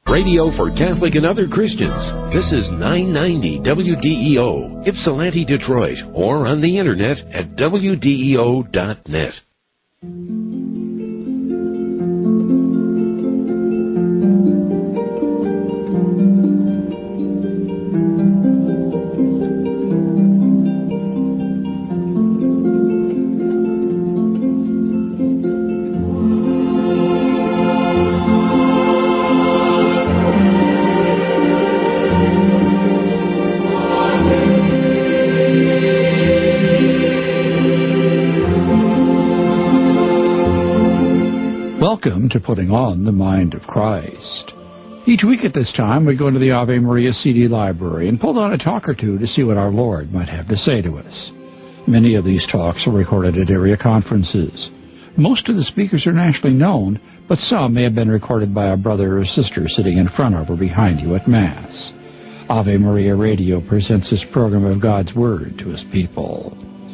Radio for Catholic and other Christians. This is 990 WDEO, Ypsilanti, Detroit, or on the internet at WDEO.net. Welcome to Putting on the Mind of Christ. Each week at this time, we go into the Ave Maria CD library and pull down a talk or two to see what our Lord might have to say to us. Many of these talks are recorded at area conferences. Most of the speakers are nationally known, but some may have been recorded by a brother or sister sitting in front of or behind you at Mass. Ave Maria Radio presents this program of God's Word to His people.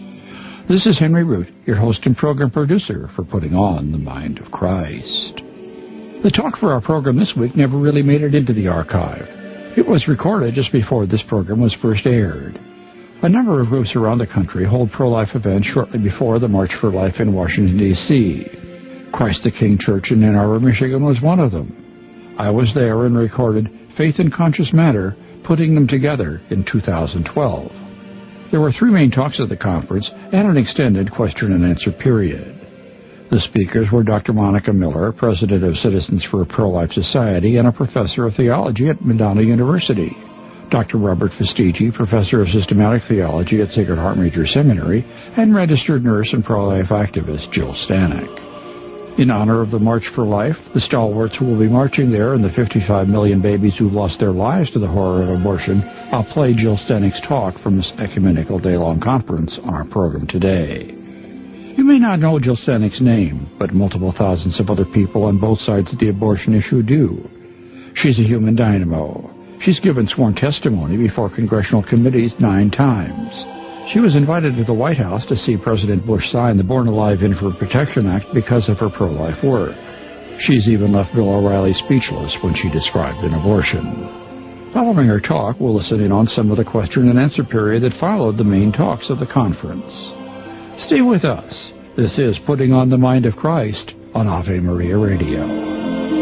This is Henry Root, your host and program producer for Putting on the Mind of Christ. The talk for our program this week never really made it into the archive. It was recorded just before this program was first aired. A number of groups around the country hold pro-life events shortly before the March for Life in Washington, D.C. Christ the King Church in Ann Arbor, Michigan was one of them. I was there and recorded Faith and Conscious Matter, putting them together in 2012. There were three main talks at the conference and an extended question and answer period. The speakers were Dr. Monica Miller, president of Citizens for a Pro-Life Society and a professor of theology at Madonna University, Dr. Robert Festigi, professor of systematic theology at Sacred Heart Major Seminary, and registered nurse and pro-life activist Jill Stanek. In honor of the March for Life, the stalwarts who will be marching there and the 55 million babies who've lost their lives to the horror of abortion, I'll play Jill Stanek's talk from this ecumenical day-long conference on our program today. You may not know Jill Stanek's name, but multiple thousands of other people on both sides of the abortion issue do. She's a human dynamo. She's given sworn testimony before congressional committees 9 times. She was invited to the White House to see President Bush sign the Born Alive Infant Protection Act because of her pro-life work. She's even left Bill O'Reilly speechless when she described an abortion. Following her talk, we'll listen in on some of the question and answer period that followed the main talks of the conference. Stay with us. This is Putting on the Mind of Christ on Ave Maria Radio.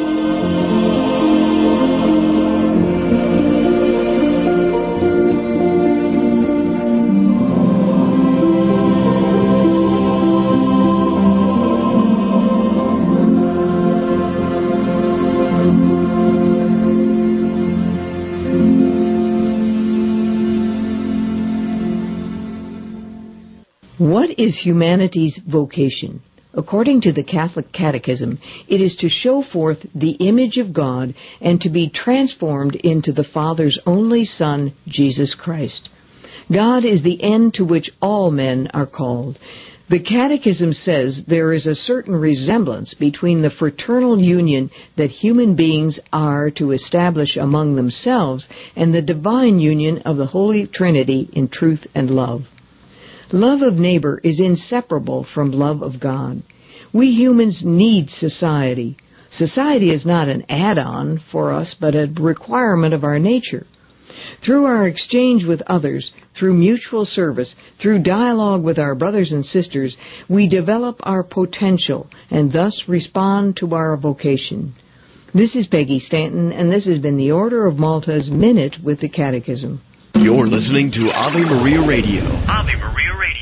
What is humanity's vocation? According to the Catholic Catechism, it is to show forth the image of God and to be transformed into the Father's only Son, Jesus Christ. God is the end to which all men are called. The Catechism says there is a certain resemblance between the fraternal union that human beings are to establish among themselves and the divine union of the Holy Trinity in truth and love. Love of neighbor is inseparable from love of God. We humans need society. Society is not an add-on for us, but a requirement of our nature. Through our exchange with others, through mutual service, through dialogue with our brothers and sisters, we develop our potential and thus respond to our vocation. This is Peggy Stanton, and this has been the Order of Malta's Minute with the Catechism. You're listening to Ave Maria Radio. Ave Maria Radio.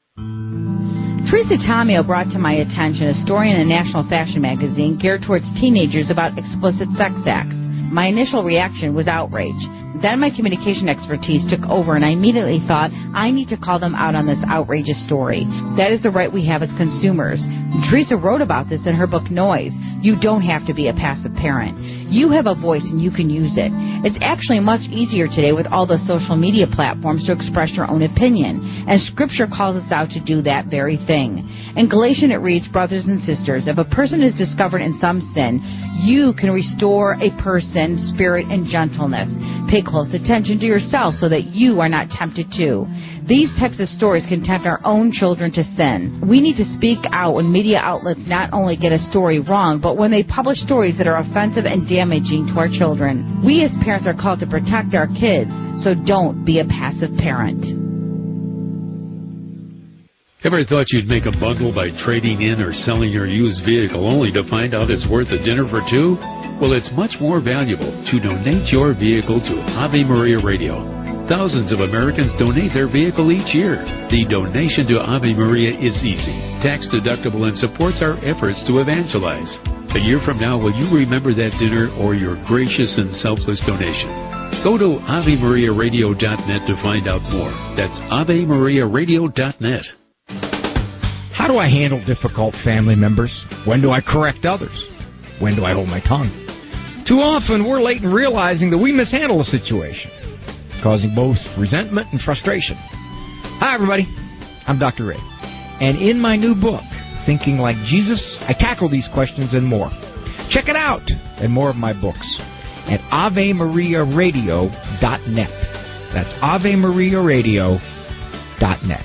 Teresa Tomeo brought to my attention a story in a national fashion magazine geared towards teenagers about explicit sex acts. My initial reaction was outrage. Then my communication expertise took over, and I immediately thought, I need to call them out on this outrageous story. That is the right we have as consumers. Teresa wrote about this in her book, Noise. You don't have to be a passive parent. You have a voice, and you can use it. It's actually much easier today with all the social media platforms to express your own opinion, and Scripture calls us out to do that very thing. In Galatians it reads, brothers and sisters, if a person is discovered in some sin, you can restore a person's spirit and gentleness. Pay close attention to yourself so that you are not tempted too. These types of stories can tempt our own children to sin. We need to speak out when media outlets not only get a story wrong, but when they publish stories that are offensive and damaging to our children. We as parents are called to protect our kids, so don't be a passive parent. Ever thought you'd make a bundle by trading in or selling your used vehicle only to find out it's worth a dinner for two? Well, it's much more valuable to donate your vehicle to Ave Maria Radio. Thousands of Americans donate their vehicle each year. The donation to Ave Maria is easy, tax-deductible, and supports our efforts to evangelize. A year from now, will you remember that dinner or your gracious and selfless donation? Go to AveMariaRadio.net to find out more. That's AveMariaRadio.net. How do I handle difficult family members? When do I correct others? When do I hold my tongue? Too often, we're late in realizing that we mishandle a situation, causing both resentment and frustration. Hi, everybody. I'm Dr. Ray. And in my new book, Thinking Like Jesus, I tackle these questions and more. Check it out and more of my books at AveMariaRadio.net. That's AveMariaRadio.net.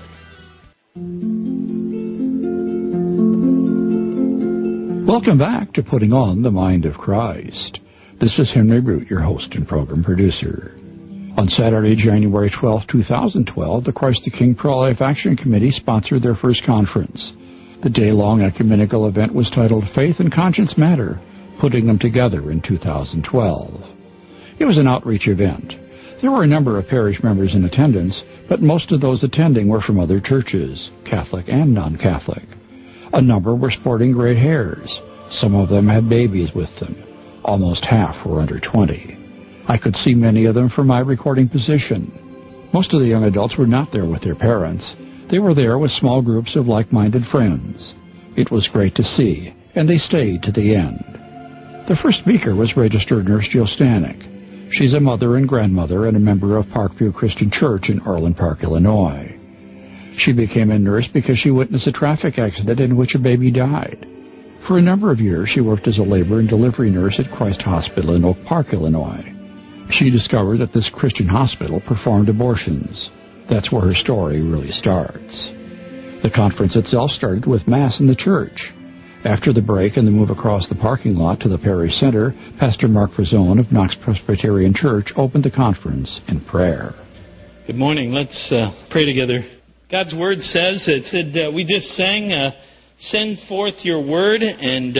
Welcome back to Putting On the Mind of Christ. This is Henry Root, your host and program producer. On Saturday, January 12, 2012, the Christ the King Pro-Life Action Committee sponsored their first conference. The day-long ecumenical event was titled Faith and Conscience Matter, Putting Them Together in 2012. It was an outreach event. There were a number of parish members in attendance, but most of those attending were from other churches, Catholic and non-Catholic. A number were sporting gray hairs. Some of them had babies with them. Almost half were under 20. I could see many of them from my recording position. Most of the young adults were not there with their parents. They were there with small groups of like-minded friends. It was great to see, and they stayed to the end. The first speaker was registered nurse Jill Stanek. She's a mother and grandmother and a member of Parkview Christian Church in Orland Park, Illinois. She became a nurse because she witnessed a traffic accident in which a baby died. For a number of years, she worked as a labor and delivery nurse at Christ Hospital in Oak Park, Illinois. She discovered that this Christian hospital performed abortions. That's where her story really starts. The conference itself started with Mass in the church. After the break and the move across the parking lot to the parish center, Pastor Mark Frazone of Knox Presbyterian Church opened the conference in prayer. Good morning. Let's pray together. God's Word says, we just sang, send forth your word, and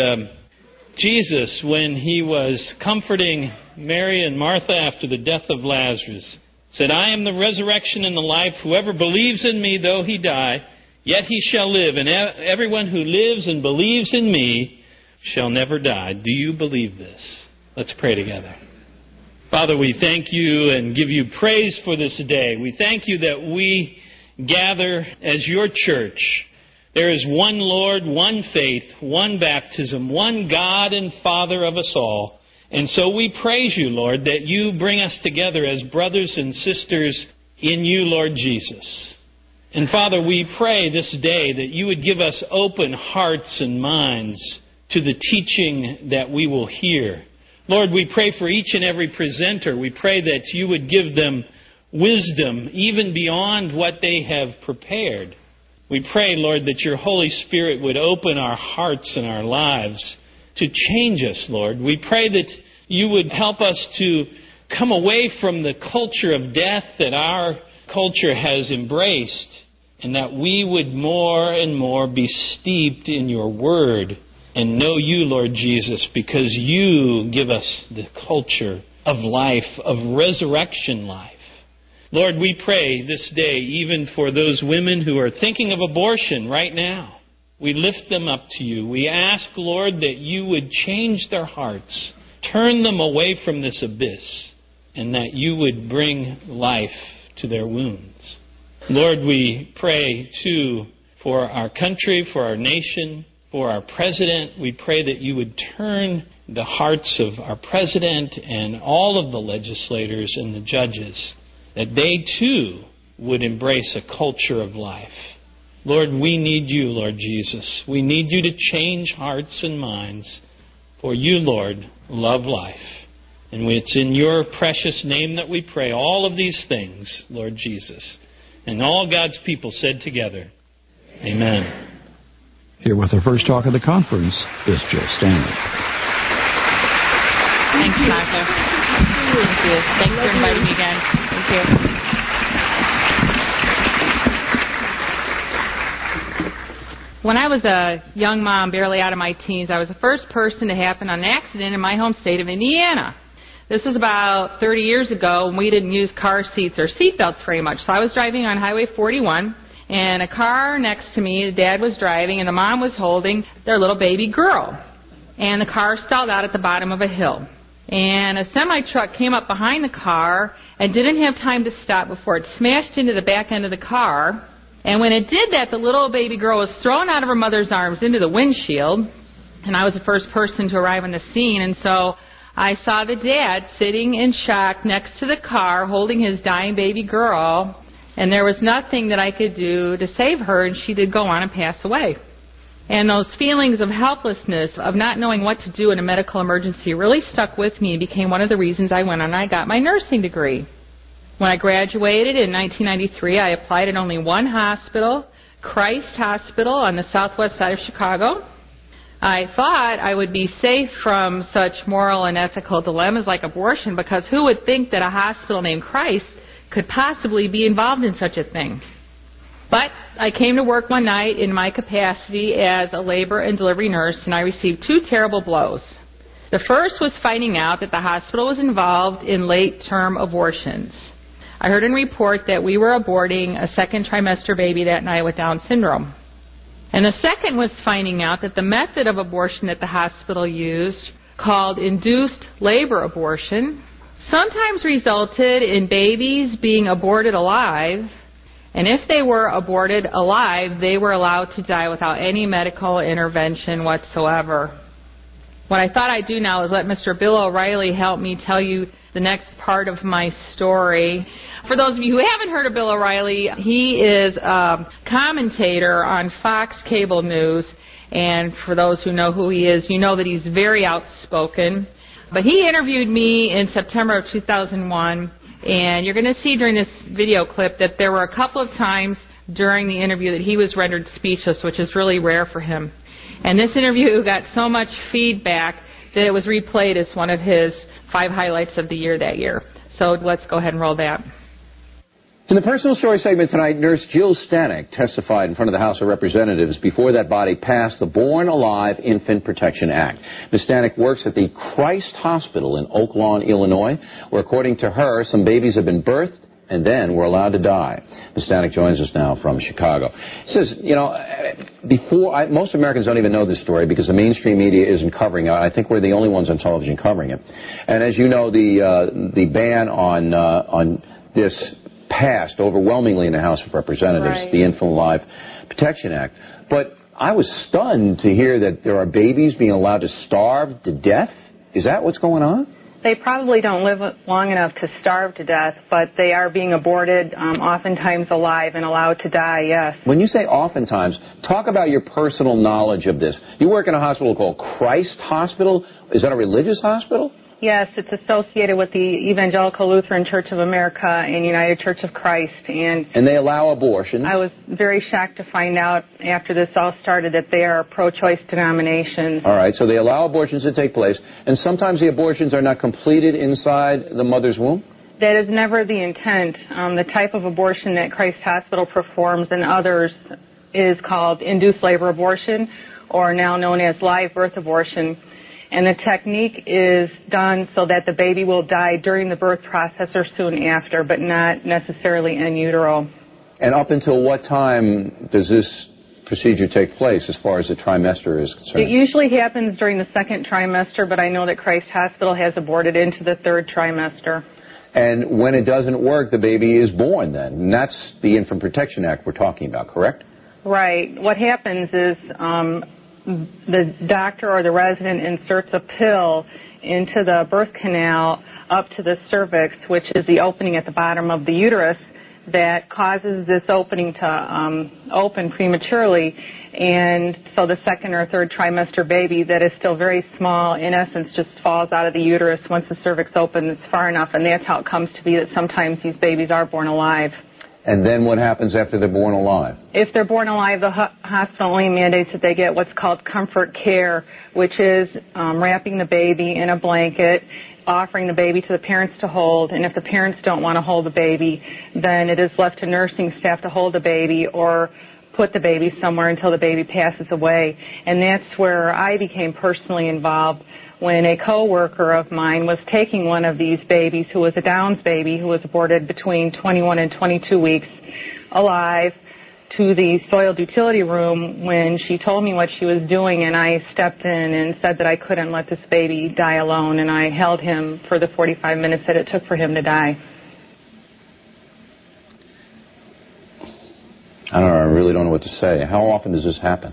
Jesus, when he was comforting Mary and Martha after the death of Lazarus, said, I am the resurrection and the life. Whoever believes in me, though he die, yet he shall live. And everyone who lives and believes in me shall never die. Do you believe this? Let's pray together. Father, we thank you and give you praise for this day. We thank you that we gather as your church. There is one Lord, one faith, one baptism, one God and Father of us all. And so we praise you, Lord, that you bring us together as brothers and sisters in you, Lord Jesus. And Father, we pray this day that you would give us open hearts and minds to the teaching that we will hear. Lord, we pray for each and every presenter. We pray that you would give them wisdom even beyond what they have prepared. We pray, Lord, that your Holy Spirit would open our hearts and our lives to change us, Lord. We pray that you would help us to come away from the culture of death that our culture has embraced, and that we would more and more be steeped in your word and know you, Lord Jesus, because you give us the culture of life, of resurrection life. Lord, we pray this day even for those women who are thinking of abortion right now. We lift them up to you. We ask, Lord, that you would change their hearts, turn them away from this abyss, and that you would bring life to their wounds. Lord, we pray, too, for our country, for our nation, for our president. We pray that you would turn the hearts of our president and all of the legislators and the judges, that they, too, would embrace a culture of life. Lord, we need you, Lord Jesus. We need you to change hearts and minds For you, Lord, love life. And it's in your precious name that we pray all of these things, Lord Jesus. And all God's people said together, Amen. Here with our first talk of the conference is Jill Stanek. Thanks, Tasha. Thank you. Thanks for inviting me again. Thank you. When I was a young mom, barely out of my teens, I was the first person to happen on an accident in my home state of Indiana. This was about 30 years ago, and we didn't use car seats or seat belts very much. So I was driving on Highway 41, and a car next to me, the dad was driving, and the mom was holding their little baby girl. And the car stalled out at the bottom of a hill. And a semi-truck came up behind the car and didn't have time to stop before it smashed into the back end of the car. And when it did that, the little baby girl was thrown out of her mother's arms into the windshield. And I was the first person to arrive on the scene. And so I saw the dad sitting in shock next to the car holding his dying baby girl. And there was nothing that I could do to save her, and she did go on and pass away. And those feelings of helplessness, of not knowing what to do in a medical emergency, really stuck with me and became one of the reasons I went on and I got my nursing degree. When I graduated in 1993, I applied at only one hospital, Christ Hospital on the southwest side of Chicago. I thought I would be safe from such moral and ethical dilemmas like abortion, because who would think that a hospital named Christ could possibly be involved in such a thing? But I came to work one night in my capacity as a labor and delivery nurse, and I received two terrible blows. The first was finding out that the hospital was involved in late-term abortions. I heard in report that we were aborting a second trimester baby that night with Down syndrome. And the second was finding out that the method of abortion that the hospital used, called induced labor abortion, sometimes resulted in babies being aborted alive, and if they were aborted alive, they were allowed to die without any medical intervention whatsoever. What I thought I'd do now is let Mr. Bill O'Reilly help me tell you the next part of my story. For those of you who haven't heard of Bill O'Reilly, he is a commentator on Fox Cable News, and for those who know who he is, you know that he's very outspoken. But he interviewed me in September of 2001, and you're going to see during this video clip that there were a couple of times during the interview that he was rendered speechless, which is really rare for him. And this interview got so much feedback that it was replayed as one of his 5 highlights of the year that year. So let's go ahead and roll that. In the personal story segment tonight, Nurse Jill Stanek testified in front of the House of Representatives before that body passed the Born Alive Infant Protection Act. Ms. Stanek works at the Christ Hospital in Oak Lawn, Illinois, where, according to her, some babies have been birthed and then were allowed to die. Ms. Stanek joins us now from Chicago. She says, most Americans don't even know this story because the mainstream media isn't covering it. I think we're the only ones on television covering it. And as you know, the ban on this passed overwhelmingly in the House of Representatives, right, the Infant Alive Protection Act. But I was stunned to hear that there are babies being allowed to starve to death. Is that what's going on? They probably don't live long enough to starve to death, but they are being aborted, oftentimes alive and allowed to die, yes. When you say oftentimes, talk about your personal knowledge of this. You work in a hospital called Christ Hospital. Is that a religious hospital? Yes, it's associated with the Evangelical Lutheran Church of America and United Church of Christ. And they allow abortion. I was very shocked to find out after this all started that they are a pro-choice denomination. All right, so they allow abortions to take place, and sometimes the abortions are not completed inside the mother's womb? That is never the intent. The type of abortion that Christ Hospital performs and others is called induced labor abortion, or now known as live birth abortion. And the technique is done so that the baby will die during the birth process or soon after, but not necessarily in utero. And up until what time does this procedure take place as far as the trimester is concerned? It usually happens during the second trimester, but I know that Christ Hospital has aborted into the third trimester. And when it doesn't work, the baby is born then. And that's the Infant Protection Act we're talking about, correct? Right. What happens is the doctor or the resident inserts a pill into the birth canal up to the cervix, which is the opening at the bottom of the uterus, that causes this opening to open prematurely, and so the second or third trimester baby that is still very small, in essence, just falls out of the uterus once the cervix opens far enough, and that's how it comes to be that sometimes these babies are born alive. And then what happens after they're born alive? If they're born alive, the hospital only mandates that they get what's called comfort care, which is wrapping the baby in a blanket, offering the baby to the parents to hold, and if the parents don't want to hold the baby, then it is left to nursing staff to hold the baby or put the baby somewhere until the baby passes away. And that's where I became personally involved when a co-worker of mine was taking one of these babies, who was a Downs baby, who was aborted between 21 and 22 weeks alive, to the soiled utility room when she told me what she was doing, and I stepped in and said that I couldn't let this baby die alone, and I held him for the 45 minutes that it took for him to die. I really don't know what to say. How often does this happen?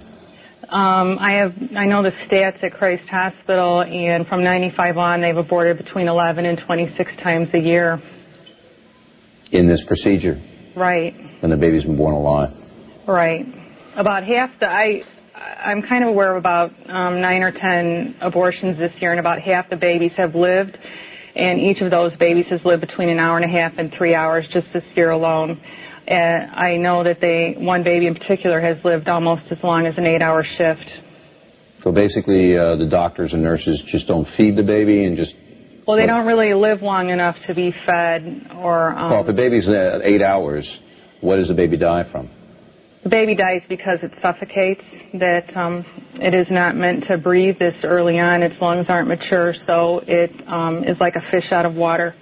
I know the stats at Christ Hospital, and from 95 on, they've aborted between 11 and 26 times a year. In this procedure? Right. When the baby's been born alive? Right. About half I'm kind of aware of about 9 or 10 abortions this year, and about half the babies have lived, and each of those babies has lived between an hour and a half and 3 hours just this year alone. I know that one baby in particular has lived almost as long as an 8-hour shift. So basically the doctors and nurses just don't feed the baby and just... Well, they don't really live long enough to be fed or... Well, if the baby's 8 hours, what does the baby die from? The baby dies because it suffocates, that it is not meant to breathe this early on. Its lungs aren't mature, so it is like a fish out of water.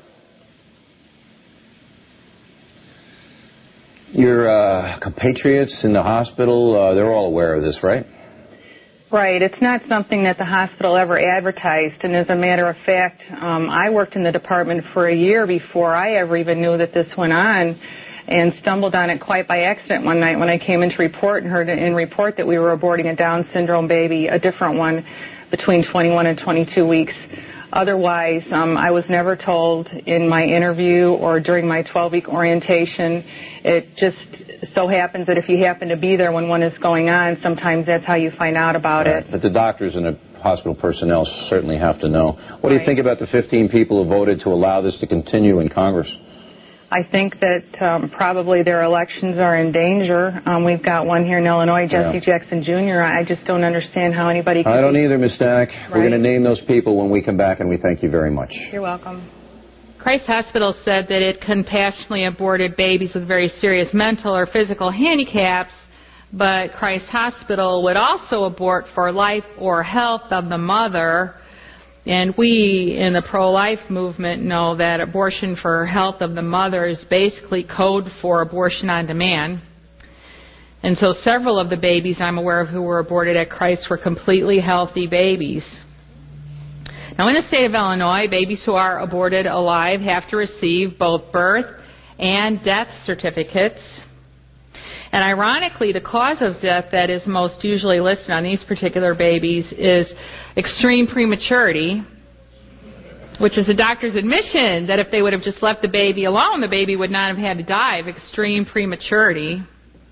Your compatriots in the hospital, they're all aware of this, right? Right. It's not something that the hospital ever advertised, and as a matter of fact, I worked in the department for a year before I ever even knew that this went on, and stumbled on it quite by accident one night when I came in to report and heard in report that we were aborting a Down syndrome baby, a different one, between 21 and 22 weeks. Otherwise, I was never told in my interview or during my 12-week orientation. It just so happens that if you happen to be there when one is going on, sometimes that's how you find out about it. But the doctors and the hospital personnel certainly have to know. What do you think about the 15 people who voted to allow this to continue in Congress? I think that probably their elections are in danger. We've got one here in Illinois, Jesse Jackson Jr. I just don't understand how anybody can... I don't either, Ms. Stanek. Right. We're going to name those people when we come back, and we thank you very much. You're welcome. Christ Hospital said that it compassionately aborted babies with very serious mental or physical handicaps, but Christ Hospital would also abort for life or health of the mother. And we in the pro-life movement know that abortion for health of the mother is basically code for abortion on demand. And so several of the babies I'm aware of who were aborted at Christ were completely healthy babies. Now, in the state of Illinois, babies who are aborted alive have to receive both birth and death certificates. And ironically, the cause of death that is most usually listed on these particular babies is extreme prematurity, which is the doctor's admission that if they would have just left the baby alone, the baby would not have had to die of extreme prematurity.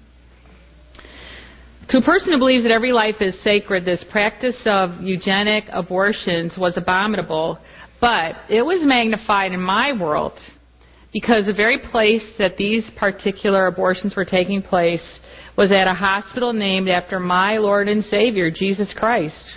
To a person who believes that every life is sacred, this practice of eugenic abortions was abominable, but it was magnified in my world because the very place that these particular abortions were taking place was at a hospital named after my Lord and Savior, Jesus Christ.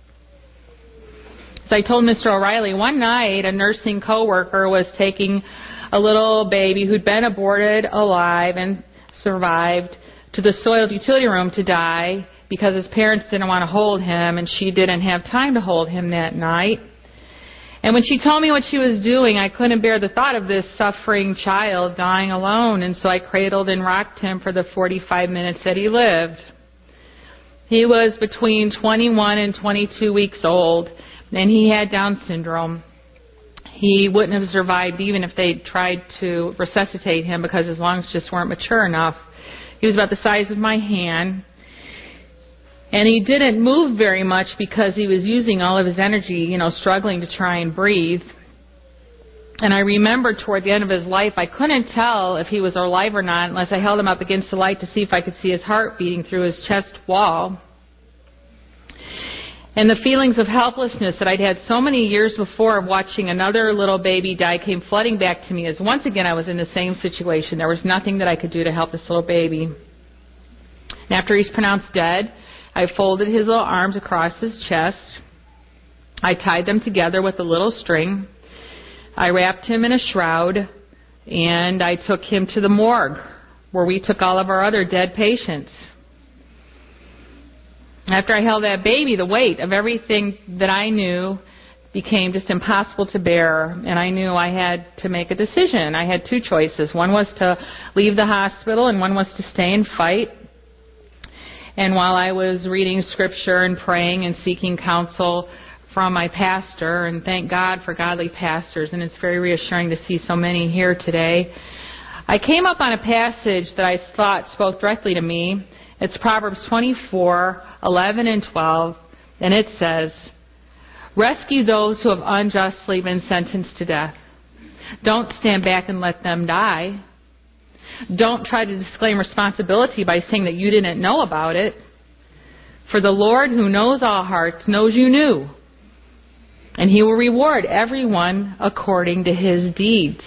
As I told Mr. O'Reilly, one night a nursing coworker was taking a little baby who'd been aborted alive and survived to the soiled utility room to die because his parents didn't want to hold him and she didn't have time to hold him that night. And when she told me what she was doing, I couldn't bear the thought of this suffering child dying alone, and so I cradled and rocked him for the 45 minutes that he lived. He was between 21 and 22 weeks old, and he had Down syndrome. He wouldn't have survived even if they tried to resuscitate him because his lungs just weren't mature enough. He was about the size of my hand. And he didn't move very much because he was using all of his energy, struggling to try and breathe. And I remember toward the end of his life, I couldn't tell if he was alive or not unless I held him up against the light to see if I could see his heart beating through his chest wall. And the feelings of helplessness that I'd had so many years before of watching another little baby die came flooding back to me as once again I was in the same situation. There was nothing that I could do to help this little baby. And after he's pronounced dead, I folded his little arms across his chest. I tied them together with a little string. I wrapped him in a shroud, and I took him to the morgue, where we took all of our other dead patients. After I held that baby, the weight of everything that I knew became just impossible to bear, and I knew I had to make a decision. I had two choices. One was to leave the hospital, and one was to stay and fight. And while I was reading Scripture and praying and seeking counsel from my pastor, and thank God for godly pastors, and it's very reassuring to see so many here today, I came up on a passage that I thought spoke directly to me. It's Proverbs 24:11 and 12, and it says, "Rescue those who have unjustly been sentenced to death. Don't stand back and let them die. Don't try to disclaim responsibility by saying that you didn't know about it. For the Lord who knows all hearts knows you knew, and He will reward everyone according to his deeds."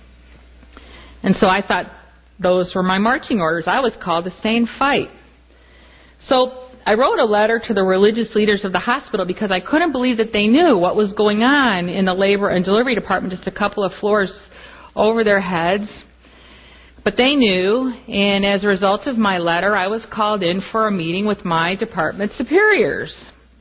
And so I thought those were my marching orders. I was called to stay and fight. So I wrote a letter to the religious leaders of the hospital because I couldn't believe that they knew what was going on in the labor and delivery department just a couple of floors over their heads. But they knew, and as a result of my letter, I was called in for a meeting with my department superiors.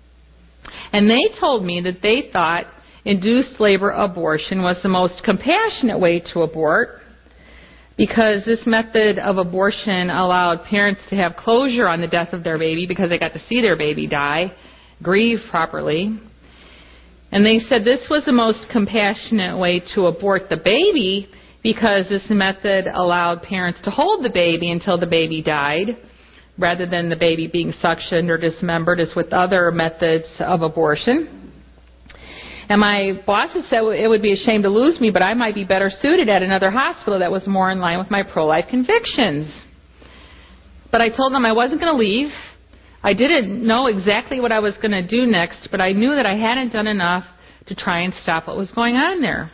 And they told me that they thought induced labor abortion was the most compassionate way to abort, because this method of abortion allowed parents to have closure on the death of their baby because they got to see their baby die, grieve properly. And they said this was the most compassionate way to abort the baby because this method allowed parents to hold the baby until the baby died, rather than the baby being suctioned or dismembered as with other methods of abortion. And my bosses said it would be a shame to lose me, but I might be better suited at another hospital that was more in line with my pro-life convictions. But I told them I wasn't going to leave. I didn't know exactly what I was going to do next, but I knew that I hadn't done enough to try and stop what was going on there.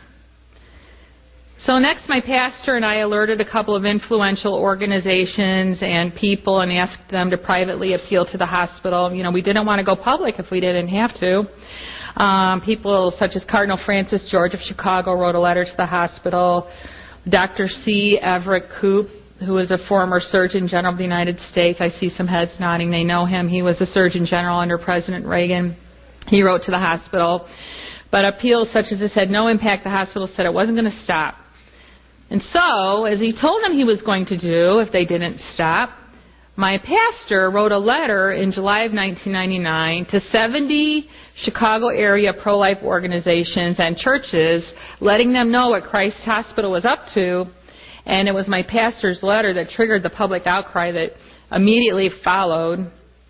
So next, my pastor and I alerted a couple of influential organizations and people and asked them to privately appeal to the hospital. You know, we didn't want to go public if we didn't have to. People such as Cardinal Francis George of Chicago wrote a letter to the hospital. Dr. C. Everett Koop, who is a former Surgeon General of the United States. I see some heads nodding. They know him. He was the Surgeon General under President Reagan. He wrote to the hospital. But appeals such as this had no impact. The hospital said it wasn't going to stop. And so, as he told them he was going to do if they didn't stop, my pastor wrote a letter in July of 1999 to 70 Chicago area pro-life organizations and churches, letting them know what Christ Hospital was up to. And it was my pastor's letter that triggered the public outcry that immediately followed.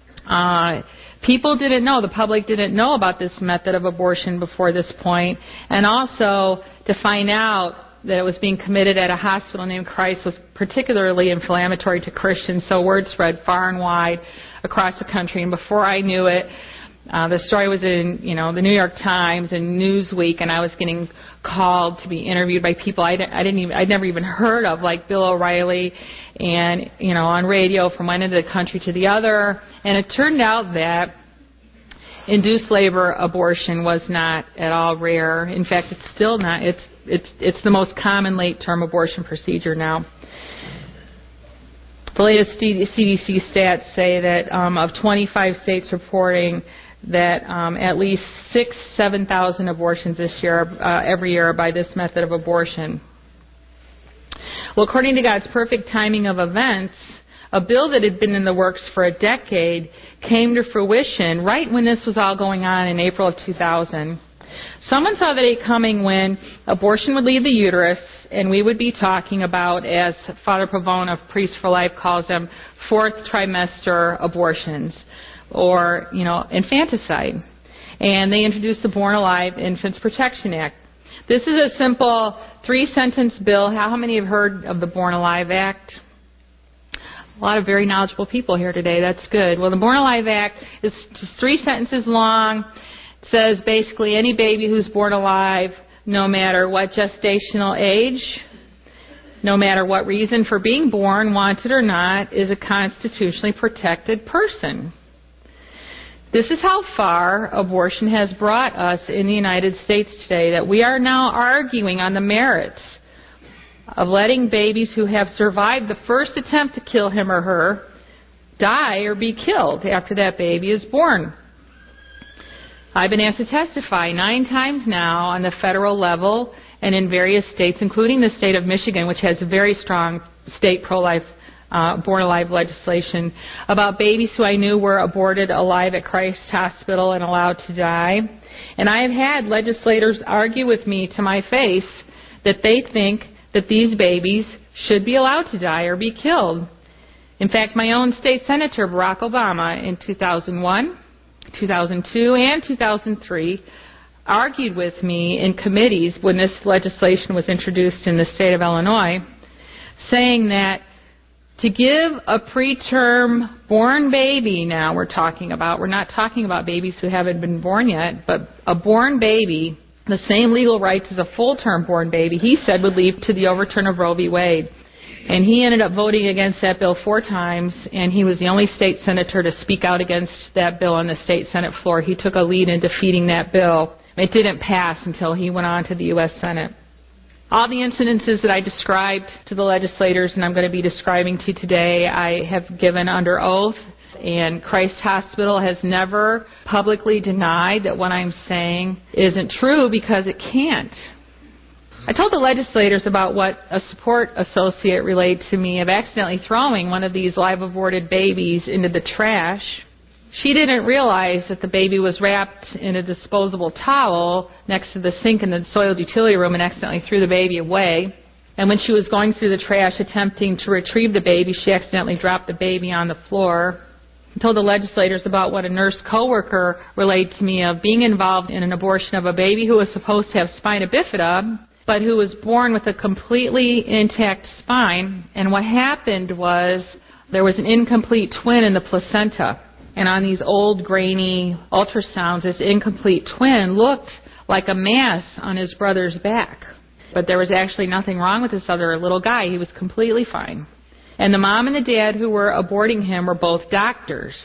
People didn't know, the public didn't know about this method of abortion before this point. And also to find out that it was being committed at a hospital named Christ was particularly inflammatory to Christians, so word spread far and wide across the country. And before I knew it, the story was in, the New York Times and Newsweek, and I was getting called to be interviewed by people I'd never even heard of, like Bill O'Reilly, and on radio from one end of the country to the other. And it turned out that induced labor abortion was not at all rare. In fact, it's still not. It's the most common late-term abortion procedure now. The latest CDC stats say that of 25 states reporting that at least 7,000 abortions this year, every year, are by this method of abortion. Well, according to God's perfect timing of events, a bill that had been in the works for a decade came to fruition right when this was all going on in April of 2000. Someone saw the day coming when abortion would leave the uterus, and we would be talking about, as Father Pavone of Priests for Life calls them, fourth trimester abortions, or, infanticide. And they introduced the Born Alive Infants Protection Act. This is a simple 3-sentence bill. How many have heard of the Born Alive Act? A lot of very knowledgeable people here today. That's good. Well, the Born Alive Act is just 3 sentences long. It says basically any baby who's born alive, no matter what gestational age, no matter what reason for being born, wanted or not, is a constitutionally protected person. This is how far abortion has brought us in the United States today, that we are now arguing on the merits of letting babies who have survived the first attempt to kill him or her die or be killed after that baby is born. I've been asked to testify 9 times now on the federal level and in various states, including the state of Michigan, which has very strong state pro-life, born alive legislation, about babies who I knew were aborted alive at Christ Hospital and allowed to die. And I have had legislators argue with me to my face that they think that these babies should be allowed to die or be killed. In fact, my own state senator, Barack Obama, in 2001, 2002, and 2003, argued with me in committees when this legislation was introduced in the state of Illinois, saying that to give a preterm born baby, now we're not talking about babies who haven't been born yet, but a born baby, the same legal rights as a full-term born baby, he said would lead to the overturn of Roe v. Wade. And he ended up voting against that bill 4 times, and he was the only state senator to speak out against that bill on the state Senate floor. He took a lead in defeating that bill. It didn't pass until he went on to the U.S. Senate. All the incidences that I described to the legislators and I'm going to be describing to you today, I have given under oath, and Christ Hospital has never publicly denied that what I'm saying isn't true, because it can't. I told the legislators about what a support associate relayed to me of accidentally throwing one of these live aborted babies into the trash. She didn't realize that the baby was wrapped in a disposable towel next to the sink in the soiled utility room and accidentally threw the baby away. And when she was going through the trash attempting to retrieve the baby, she accidentally dropped the baby on the floor. I told the legislators about what a nurse coworker relayed to me of being involved in an abortion of a baby who was supposed to have spina bifida, but who was born with a completely intact spine. And what happened was there was an incomplete twin in the placenta. And on these old, grainy ultrasounds, this incomplete twin looked like a mass on his brother's back. But there was actually nothing wrong with this other little guy. He was completely fine. And the mom and the dad who were aborting him were both doctors.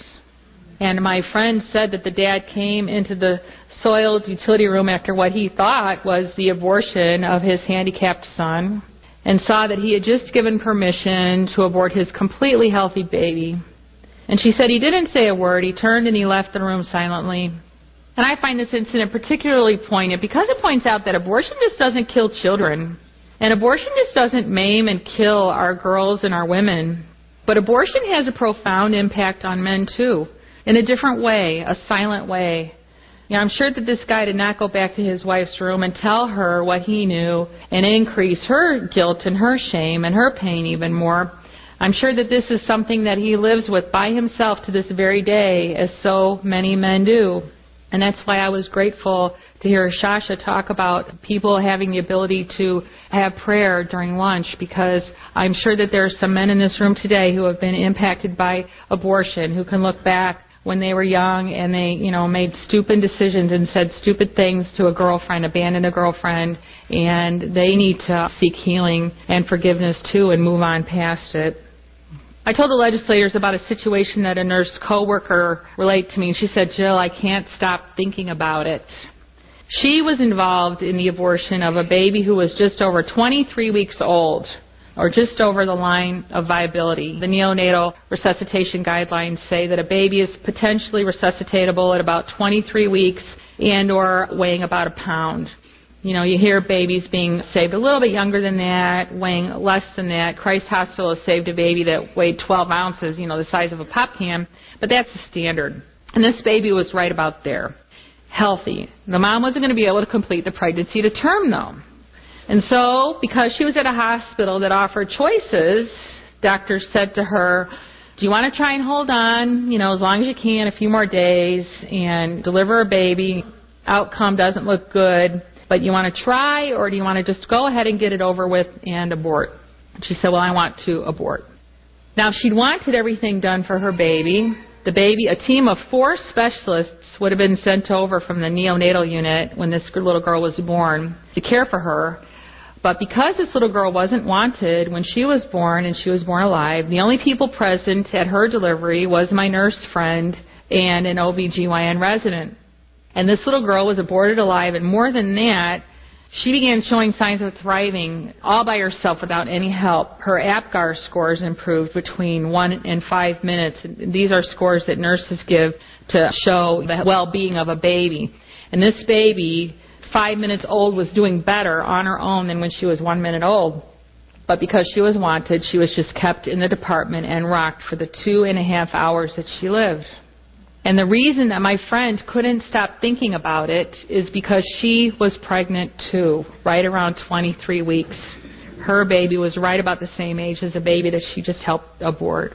And my friend said that the dad came into the soiled utility room after what he thought was the abortion of his handicapped son, and saw that he had just given permission to abort his completely healthy baby. And she said he didn't say a word. He turned and he left the room silently. And I find this incident particularly poignant because it points out that abortion just doesn't kill children. And abortion just doesn't maim and kill our girls and our women. But abortion has a profound impact on men too, in a different way, a silent way. You know, I'm sure that this guy did not go back to his wife's room and tell her what he knew and increase her guilt and her shame and her pain even more. I'm sure that this is something that he lives with by himself to this very day, as so many men do. And that's why I was grateful to hear Shasha talk about people having the ability to have prayer during lunch, because I'm sure that there are some men in this room today who have been impacted by abortion, who can look back when they were young and they, made stupid decisions and said stupid things to a girlfriend, abandoned a girlfriend, and they need to seek healing and forgiveness too and move on past it. I told the legislators about a situation that a nurse coworker relayed to me. She said, "Jill, I can't stop thinking about it." She was involved in the abortion of a baby who was just over 23 weeks old, or just over the line of viability. The neonatal resuscitation guidelines say that a baby is potentially resuscitatable at about 23 weeks and or weighing about a pound. You hear babies being saved a little bit younger than that, weighing less than that. Christ Hospital has saved a baby that weighed 12 ounces, the size of a pop can, but that's the standard. And this baby was right about there, healthy. The mom wasn't going to be able to complete the pregnancy to term, though. And so, because she was at a hospital that offered choices, doctors said to her, "Do you want to try and hold on, as long as you can, a few more days, and deliver a baby? Outcome doesn't look good. but you want to try, or do you want to just go ahead and get it over with and abort? She said, well, I want to abort. Now, she'd wanted everything done for her baby. The baby, a team of 4 specialists would have been sent over from the neonatal unit when this little girl was born to care for her. But because this little girl wasn't wanted when she was born, and she was born alive, the only people present at her delivery was my nurse friend and an OBGYN resident. And this little girl was aborted alive, and more than that, she began showing signs of thriving all by herself without any help. Her APGAR scores improved between 1 and 5 minutes. These are scores that nurses give to show the well-being of a baby. And this baby, 5 minutes old, was doing better on her own than when she was 1 minute old. But because she was wanted, she was just kept in the department and rocked for the 2.5 hours that she lived. And the reason that my friend couldn't stop thinking about it is because she was pregnant too, right around 23 weeks. Her baby was right about the same age as the baby that she just helped abort.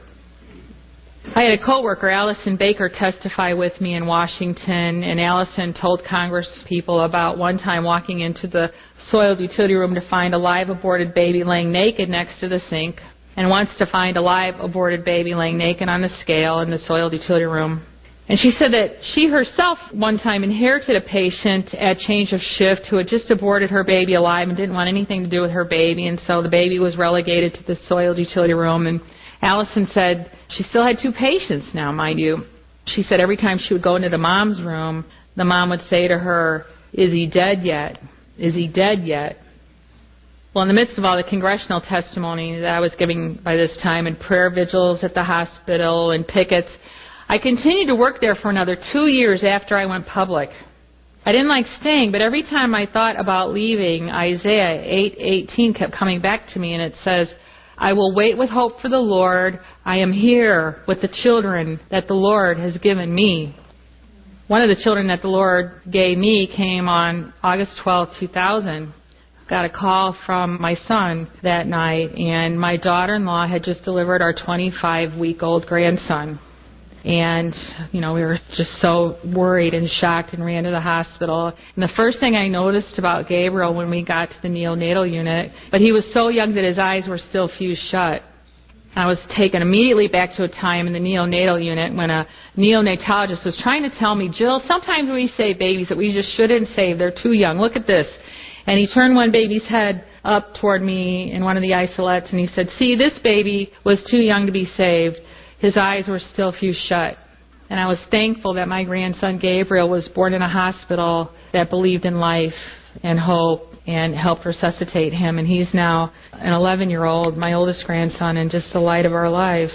I had a coworker, Allison Baker, testify with me in Washington, and Allison told Congress people about one time walking into the soiled utility room to find a live aborted baby laying naked next to the sink, and once to find a live aborted baby laying naked on the scale in the soiled utility room. And she said that she herself one time inherited a patient at change of shift who had just aborted her baby alive and didn't want anything to do with her baby, and so the baby was relegated to the soiled utility room. And Allison said she still had 2 patients now, mind you. She said every time she would go into the mom's room, the mom would say to her, "Is he dead yet? Is he dead yet?" Well, in the midst of all the congressional testimony that I was giving by this time, and prayer vigils at the hospital and pickets, I continued to work there for another 2 years after I went public. I didn't like staying, but every time I thought about leaving, Isaiah 8:18 kept coming back to me, and it says, "I will wait with hope for the Lord. I am here with the children that the Lord has given me." One of the children that the Lord gave me came on August 12, 2000. Got a call from my son that night, and my daughter-in-law had just delivered our 25-week-old grandson. And, we were just so worried and shocked and ran to the hospital. And the first thing I noticed about Gabriel when we got to the neonatal unit, but he was so young that his eyes were still fused shut. I was taken immediately back to a time in the neonatal unit when a neonatologist was trying to tell me, "Jill, sometimes we save babies that we just shouldn't save. They're too young. Look at this." And he turned one baby's head up toward me in one of the isolettes, and he said, "See, this baby was too young to be saved. His eyes were still fused shut." And I was thankful that my grandson Gabriel was born in a hospital that believed in life and hope and helped resuscitate him. And he's now an 11-year-old, my oldest grandson, and just the light of our lives.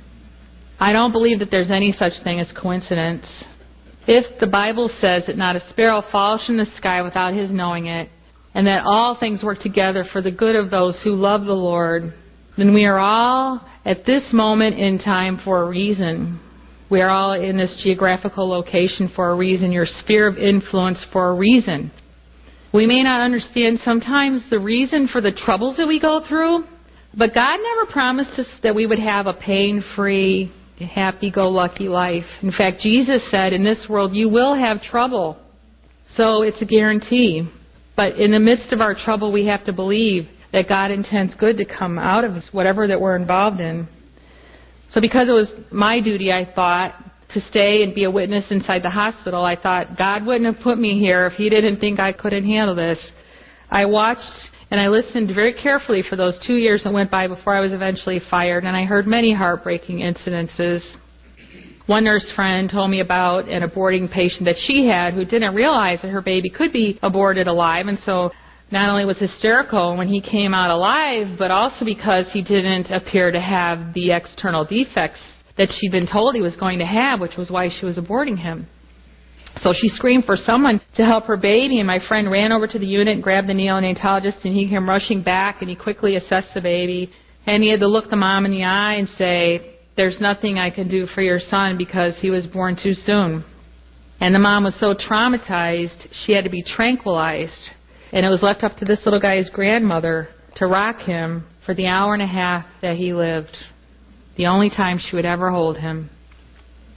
I don't believe that there's any such thing as coincidence. If the Bible says that not a sparrow falls from the sky without his knowing it, and that all things work together for the good of those who love the Lord, then we are all at this moment in time for a reason. We are all in this geographical location for a reason, your sphere of influence for a reason. We may not understand sometimes the reason for the troubles that we go through, but God never promised us that we would have a pain-free, happy-go-lucky life. In fact, Jesus said, in this world you will have trouble. So it's a guarantee. But in the midst of our trouble, we have to believe that God intends good to come out of whatever that we're involved in. So because it was my duty, I thought, to stay and be a witness inside the hospital, I thought God wouldn't have put me here if He didn't think I couldn't handle this. I watched and I listened very carefully for those 2 years that went by before I was eventually fired, and I heard many heartbreaking incidences. One nurse friend told me about an aborting patient that she had who didn't realize that her baby could be aborted alive, and so not only was hysterical when he came out alive, but also because he didn't appear to have the external defects that she'd been told he was going to have, which was why she was aborting him. So she screamed for someone to help her baby, and my friend ran over to the unit and grabbed the neonatologist, and he came rushing back, and he quickly assessed the baby, and he had to look the mom in the eye and say, "There's nothing I can do for your son because he was born too soon." And the mom was so traumatized, she had to be tranquilized. And it was left up to this little guy's grandmother to rock him for the hour and a half that he lived, the only time she would ever hold him.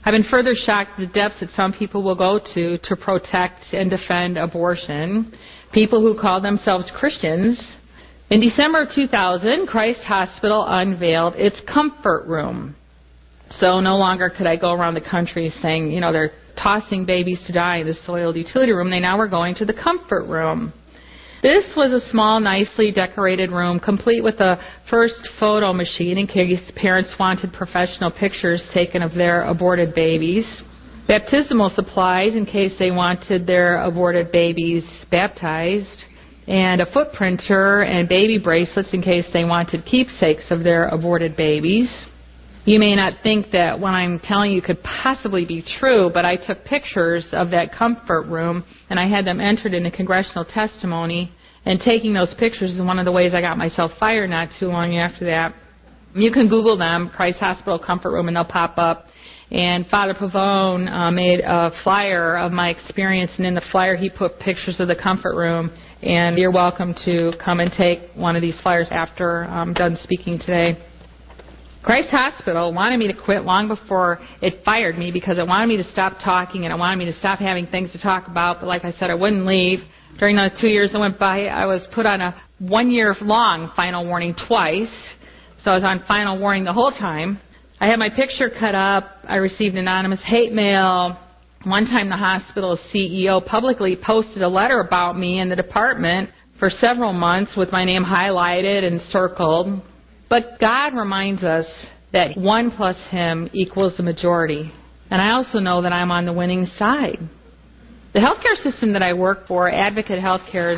I've been further shocked at the depths that some people will go to protect and defend abortion. People who call themselves Christians. In December of 2000, Christ Hospital unveiled its comfort room. So no longer could I go around the country saying, you know, they're tossing babies to die in the soiled utility room. They now were going to the comfort room. This was a small, nicely decorated room, complete with a first photo machine in case parents wanted professional pictures taken of their aborted babies, baptismal supplies in case they wanted their aborted babies baptized, and a foot printer and baby bracelets in case they wanted keepsakes of their aborted babies. You may not think that what I'm telling you could possibly be true, but I took pictures of that comfort room, and I had them entered into congressional testimony, and taking those pictures is one of the ways I got myself fired not too long after that. You can Google them, Christ Hospital Comfort Room, and they'll pop up. And Father Pavone made a flyer of my experience, and in the flyer he put pictures of the comfort room, and you're welcome to come and take one of these flyers after I'm done speaking today. Christ Hospital wanted me to quit long before it fired me because it wanted me to stop talking and it wanted me to stop having things to talk about. But like I said, I wouldn't leave. During those 2 years that went by, I was put on a 1-year-long final warning twice. So I was on final warning the whole time. I had my picture cut up. I received anonymous hate mail. One time the hospital CEO publicly posted a letter about me in the department for several months with my name highlighted and circled. But God reminds us that 1 plus Him equals the majority. And I also know that I'm on the winning side. The healthcare system that I work for, Advocate Healthcare,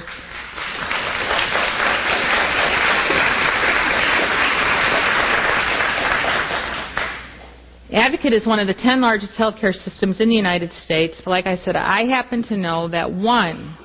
Advocate is one of the 10 largest healthcare systems in the United States. But like I said, I happen to know that 1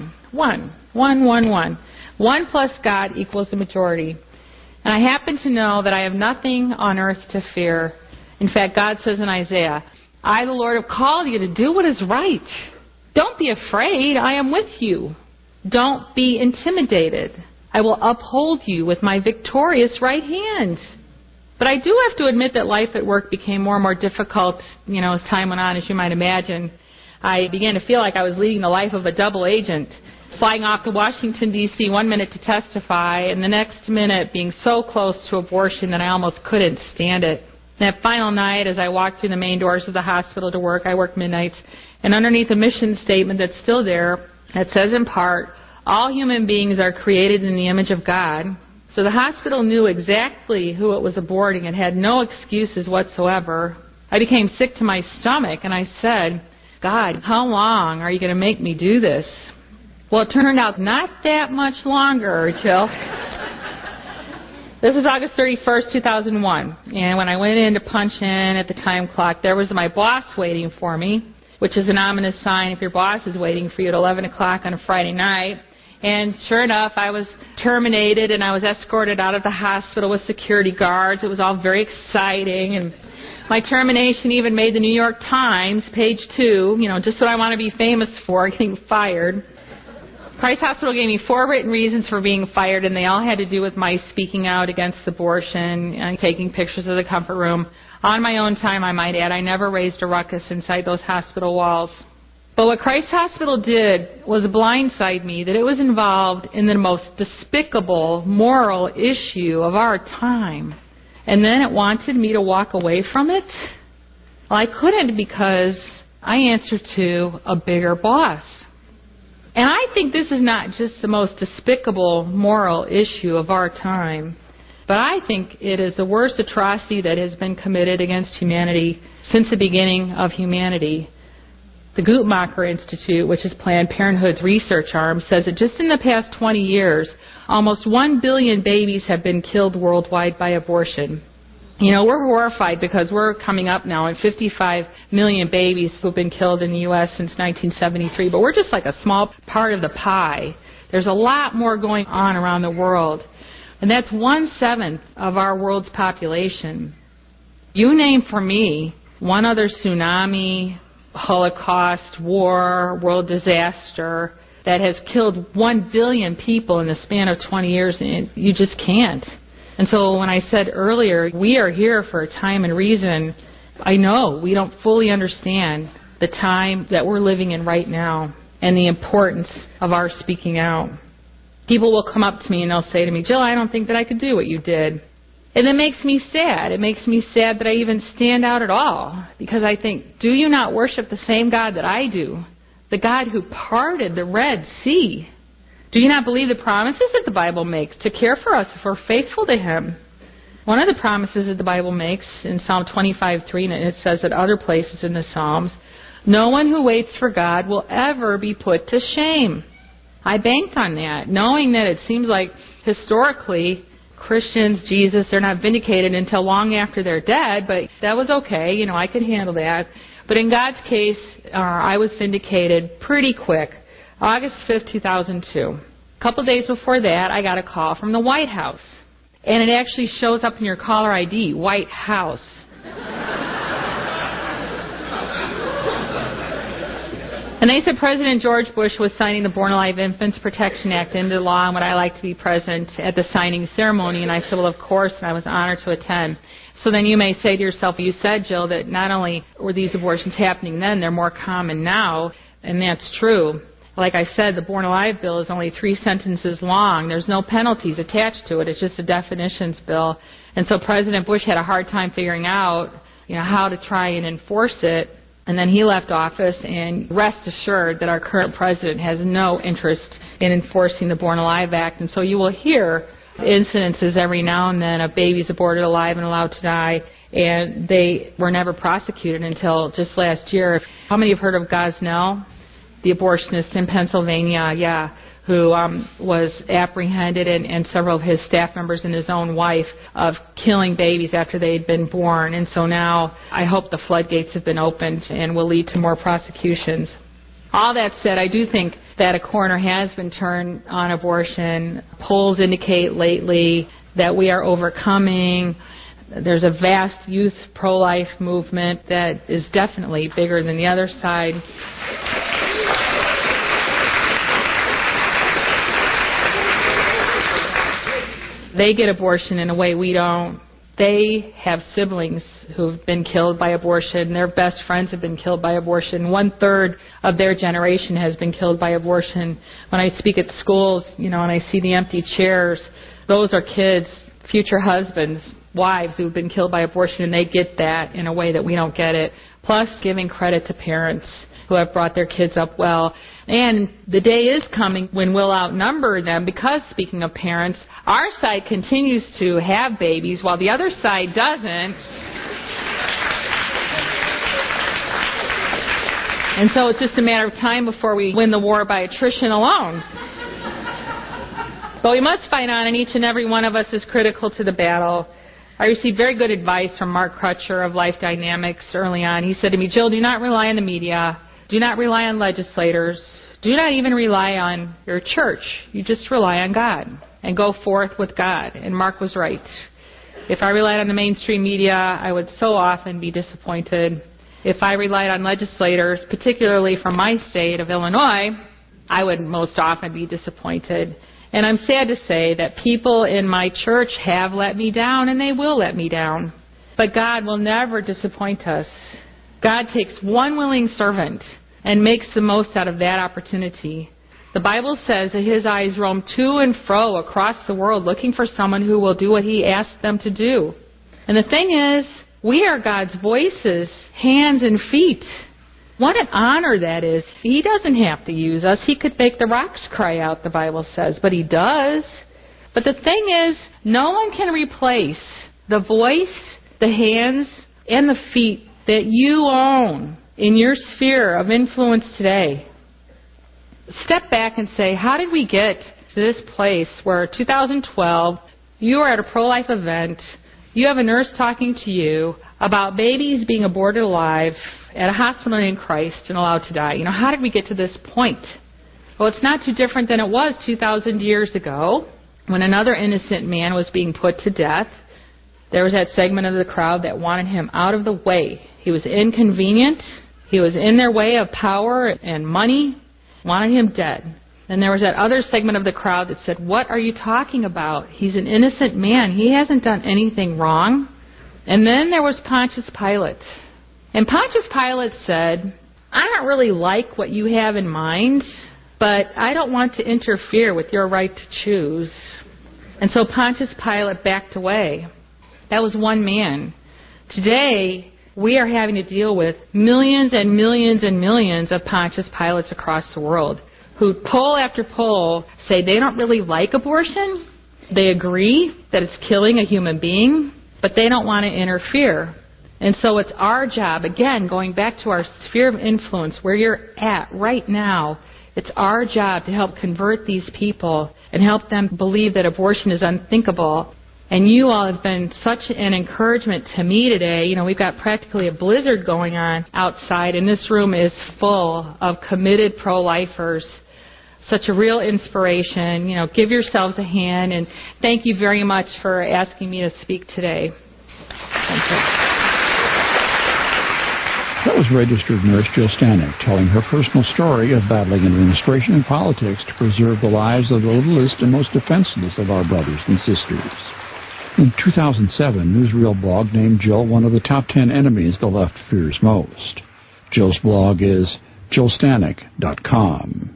plus God equals the majority. And I happen to know that I have nothing on earth to fear. In fact, God says in Isaiah, I, the Lord, have called you to do what is right. Don't be afraid. I am with you. Don't be intimidated. I will uphold you with my victorious right hand. But I do have to admit that life at work became more and more difficult, as time went on, as you might imagine. I began to feel like I was leading the life of a double agent, flying off to Washington, D.C. 1 minute to testify, and the next minute being so close to abortion that I almost couldn't stand it. That final night, as I walked through the main doors of the hospital to work, I worked midnights, and underneath a mission statement that's still there, that says in part, all human beings are created in the image of God. So the hospital knew exactly who it was aborting and had no excuses whatsoever. I became sick to my stomach, and I said, God, how long are you going to make me do this? Well, it turned out not that much longer, Jill. This was August 31st, 2001. And when I went in to punch in at the time clock, there was my boss waiting for me, which is an ominous sign if your boss is waiting for you at 11 o'clock on a Friday night. And sure enough, I was terminated and I was escorted out of the hospital with security guards. It was all very exciting. And my termination even made the New York Times, page 2, just what I want to be famous for, getting fired. Christ Hospital gave me 4 written reasons for being fired, and they all had to do with my speaking out against abortion and taking pictures of the comfort room. On my own time, I might add, I never raised a ruckus inside those hospital walls. But what Christ Hospital did was blindside me that it was involved in the most despicable moral issue of our time. And then it wanted me to walk away from it? Well, I couldn't because I answer to a bigger boss. And I think this is not just the most despicable moral issue of our time, but I think it is the worst atrocity that has been committed against humanity since the beginning of humanity. The Guttmacher Institute, which is Planned Parenthood's research arm, says that just in the past 20 years, almost 1 billion babies have been killed worldwide by abortion. We're horrified because we're coming up now on 55 million babies who have been killed in the U.S. since 1973, but we're just like a small part of the pie. There's a lot more going on around the world, and that's 1/7 of our world's population. You name for me one other tsunami, Holocaust, war, world disaster that has killed 1 billion people in the span of 20 years, and you just can't. And so when I said earlier, we are here for a time and reason I know we don't fully understand the time that we're living in right now and the importance of our speaking out. People will come up to me and they'll say to me, Jill, I don't think that I could do what you did. And it makes me sad. It makes me sad that I even stand out at all, because I think, do you not worship the same God that I do? The God who parted the Red Sea. Do you not believe the promises that the Bible makes to care for us if we're faithful to Him? One of the promises that the Bible makes in Psalm 25:3, and it says at other places in the Psalms, no one who waits for God will ever be put to shame. I banked on that, knowing that it seems like historically Christians, Jesus, they're not vindicated until long after they're dead, but that was okay. I could handle that. But in God's case, I was vindicated pretty quick. August 5th, 2002. A couple days before that, I got a call from the White House. And it actually shows up in your caller ID, White House. And they said President George Bush was signing the Born Alive Infants Protection Act into law, and would I like to be present at the signing ceremony? And I said, well, of course, and I was honored to attend. So then you may say to yourself, you said, Jill, that not only were these abortions happening then, they're more common now, and that's true. Like I said, the Born Alive bill is only 3 sentences long. There's no penalties attached to it. It's just a definitions bill. And so President Bush had a hard time figuring out, how to try and enforce it. And then he left office, and rest assured that our current president has no interest in enforcing the Born Alive Act. And so you will hear incidences every now and then of babies aborted alive and allowed to die, and they were never prosecuted until just last year. How many have heard of Gosnell, the abortionist in Pennsylvania? Who was apprehended, and several of his staff members and his own wife, of killing babies after they had been born. And so now I hope the floodgates have been opened and will lead to more prosecutions. All that said, I do think that a corner has been turned on abortion. Polls indicate lately that we are overcoming. There's a vast youth pro-life movement that is definitely bigger than the other side. They get abortion in a way we don't. They have siblings who've been killed by abortion. Their best friends have been killed by abortion. 1/3 of their generation has been killed by abortion. When I speak at schools, and I see the empty chairs, those are kids, future husbands, wives who've been killed by abortion, and they get that in a way that we don't get it. Plus, giving credit to parents who have brought their kids up well. And the day is coming when we'll outnumber them, because, speaking of parents, our side continues to have babies while the other side doesn't. And so it's just a matter of time before we win the war by attrition alone. But we must fight on, and each and every one of us is critical to the battle. I received very good advice from Mark Crutcher of Life Dynamics early on. He said to me, Jill, do not rely on the media. Do not rely on legislators. Do not even rely on your church. You just rely on God and go forth with God. And Mark was right. If I relied on the mainstream media, I would so often be disappointed. If I relied on legislators, particularly from my state of Illinois, I would most often be disappointed. And I'm sad to say that people in my church have let me down, and they will let me down. But God will never disappoint us. God takes one willing servant and makes the most out of that opportunity. The Bible says that His eyes roam to and fro across the world looking for someone who will do what He asks them to do. And the thing is, we are God's voices, hands and feet. What an honor that is. He doesn't have to use us. He could make the rocks cry out, the Bible says, but He does. But the thing is, no one can replace the voice, the hands, and the feet that you own in your sphere of influence today. Step back and say, how did we get to this place where 2012, you are at a pro-life event, you have a nurse talking to you about babies being aborted alive at a hospital in Christ and allowed to die. How did we get to this point? Well, it's not too different than it was 2,000 years ago when another innocent man was being put to death. There was that segment of the crowd that wanted him out of the way. He was inconvenient. He was in their way of power and money, wanted him dead. And there was that other segment of the crowd that said, what are you talking about? He's an innocent man. He hasn't done anything wrong. And then there was Pontius Pilate. And Pontius Pilate said, I don't really like what you have in mind, but I don't want to interfere with your right to choose. And so Pontius Pilate backed away. That was one man. Today, we are having to deal with millions and millions and millions of Pontius Pilates across the world who poll after poll say they don't really like abortion. They agree that it's killing a human being, but they don't want to interfere. And so it's our job, again, going back to our sphere of influence, where you're at right now, it's our job to help convert these people and help them believe that abortion is unthinkable. And you all have been such an encouragement to me today. You know, we've got practically a blizzard going on outside, and this room is full of committed pro-lifers. Such a real inspiration. You know, give yourselves a hand, and thank you very much for asking me to speak today. Thank you. That was registered nurse Jill Stanek telling her personal story of battling administration and politics to preserve the lives of the littlest and most defenseless of our brothers and sisters. In 2007, Newsreel blog named Jill one of the top 10 enemies the left fears most. Jill's blog is JillStanek.com.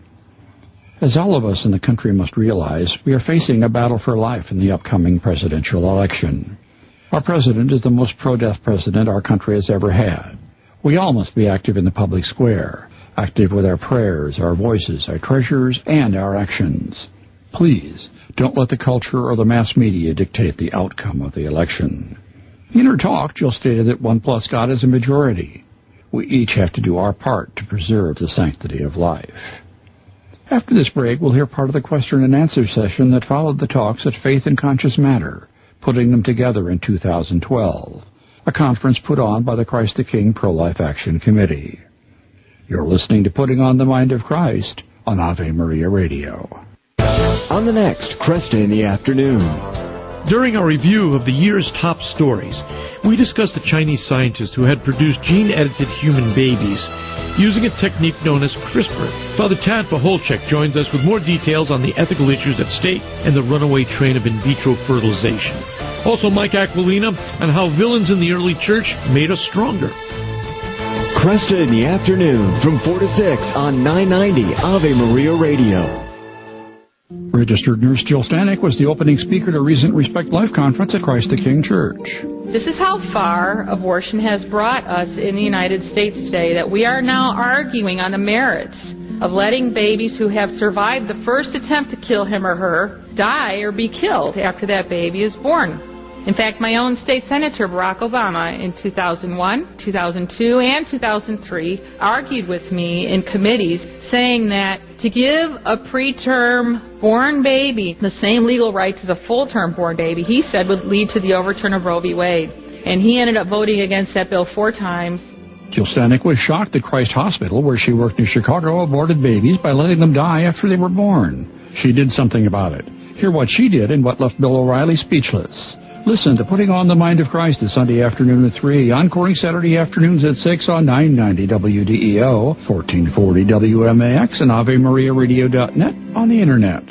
As all of us in the country must realize, we are facing a battle for life in the upcoming presidential election. Our president is the most pro-death president our country has ever had. We all must be active in the public square, active with our prayers, our voices, our treasures, and our actions. Please, don't let the culture or the mass media dictate the outcome of the election. In her talk, Jill stated that 1+ God is a majority. We each have to do our part to preserve the sanctity of life. After this break, we'll hear part of the question and answer session that followed the talks at Faith and Conscious Matter, putting them together in 2012, a conference put on by the Christ the King Pro-Life Action Committee. You're listening to Putting on the Mind of Christ on Ave Maria Radio. On the next Cresta in the Afternoon. During our review of the year's top stories, we discussed a Chinese scientist who had produced gene-edited human babies using a technique known as CRISPR. Father Tad Paholchek joins us with more details on the ethical issues at stake and the runaway train of in vitro fertilization. Also, Mike Aquilina on how villains in the early church made us stronger. Cresta in the Afternoon from 4 to 6 on 990 Ave Maria Radio. Registered nurse Jill Stanek was the opening speaker to a recent Respect Life conference at Christ the King Church. This is how far abortion has brought us in the United States today, that we are now arguing on the merits of letting babies who have survived the first attempt to kill him or her die or be killed after that baby is born. In fact, my own state senator, Barack Obama, in 2001, 2002, and 2003, argued with me in committees saying that to give a preterm born baby the same legal rights as a full-term born baby, he said would lead to the overturn of Roe v. Wade. And he ended up voting against that bill 4 times. Jill Stanek was shocked that Christ Hospital, where she worked in Chicago, aborted babies by letting them die after they were born. She did something about it. Hear what she did and what left Bill O'Reilly speechless. Listen to Putting on the Mind of Christ this Sunday afternoon at 3, encoring Saturday afternoons at 6 on 990 WDEO, 1440 WMAX, and AveMariaRadio.net on the Internet.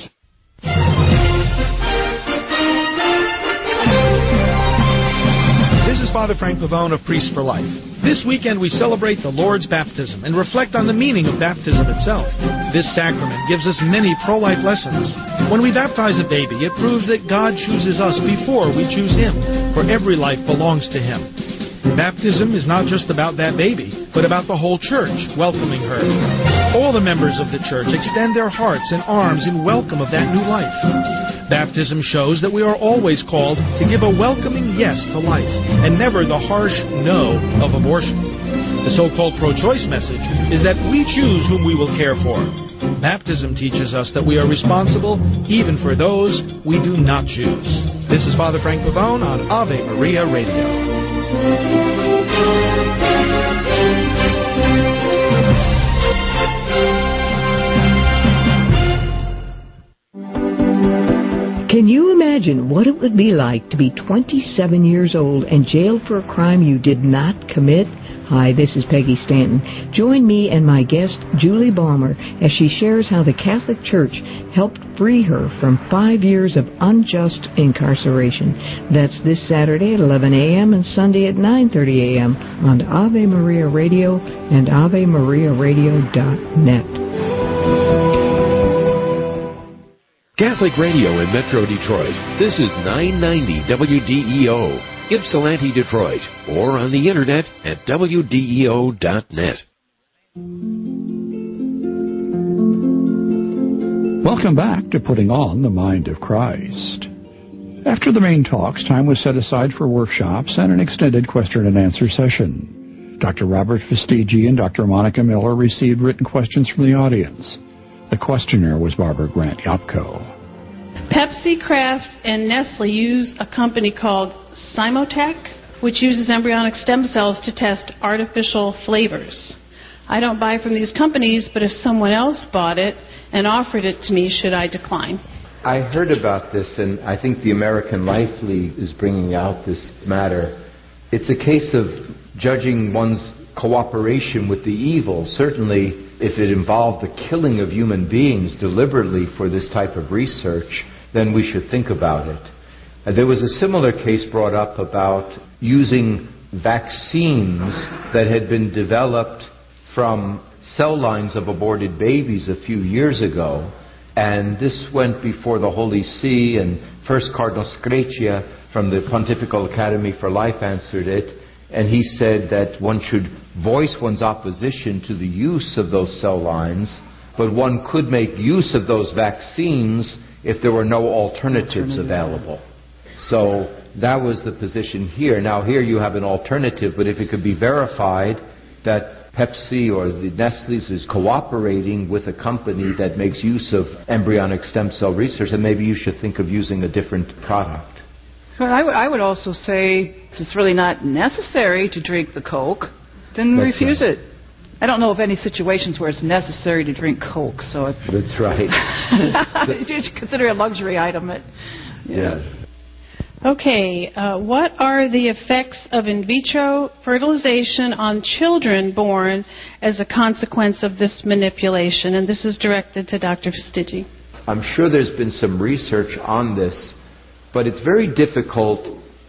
This is Father Frank Pavone of Priests for Life. This weekend we celebrate the Lord's baptism and reflect on the meaning of baptism itself. This sacrament gives us many pro-life lessons. When we baptize a baby, it proves that God chooses us before we choose Him, for every life belongs to Him. Baptism is not just about that baby, but about the whole church welcoming her. All the members of the church extend their hearts and arms in welcome of that new life. Baptism shows that we are always called to give a welcoming yes to life, and never the harsh no of abortion. The so-called pro-choice message is that we choose whom we will care for. Baptism teaches us that we are responsible even for those we do not choose. This is Father Frank Pavone on Ave Maria Radio. Can you imagine what it would be like to be 27 years old and jailed for a crime you did not commit? Hi, this is Peggy Stanton. Join me and my guest, Julie Balmer, as she shares how the Catholic Church helped free her from 5 years of unjust incarceration. That's this Saturday at 11 a.m. and Sunday at 9:30 a.m. on Ave Maria Radio and AveMariaRadio.net. Catholic Radio in Metro Detroit. This is 990 WDEO, Ypsilanti, Detroit, or on the internet at WDEO.net. Welcome back to Putting On the Mind of Christ. After the main talks, time was set aside for workshops and an extended question and answer session. Dr. Robert Festigi and Dr. Monica Miller received written questions from the audience. The questioner was Barbara Grant Yopko. Pepsi, Kraft, and Nestle use a company called Symotec, which uses embryonic stem cells to test artificial flavors. I don't buy from these companies, but if someone else bought it and offered it to me, should I decline? I heard about this, and I think the American Life League is bringing out this matter. It's a case of judging one's cooperation with the evil. Certainly, if it involved the killing of human beings deliberately for this type of research, then we should think about it. There was a similar case brought up about using vaccines that had been developed from cell lines of aborted babies a few years ago, and this went before the Holy See, and first Cardinal Screccia from the Pontifical Academy for Life answered it, and he said that one should voice one's opposition to the use of those cell lines, but one could make use of those vaccines if there were no alternatives available. So that was the position here. Now here you have an alternative, but if it could be verified that Pepsi or the Nestle's is cooperating with a company that makes use of embryonic stem cell research, then maybe you should think of using a different product. Well, I would also say it's really not necessary to drink the Coke, then refuse it. I don't know of any situations where it's necessary to drink Coke, so that's right. You should consider it a luxury item. Yeah. Okay, what are the effects of in vitro fertilization on children born as a consequence of this manipulation? And this is directed to Dr. Festigi. I'm sure there's been some research on this, but it's very difficult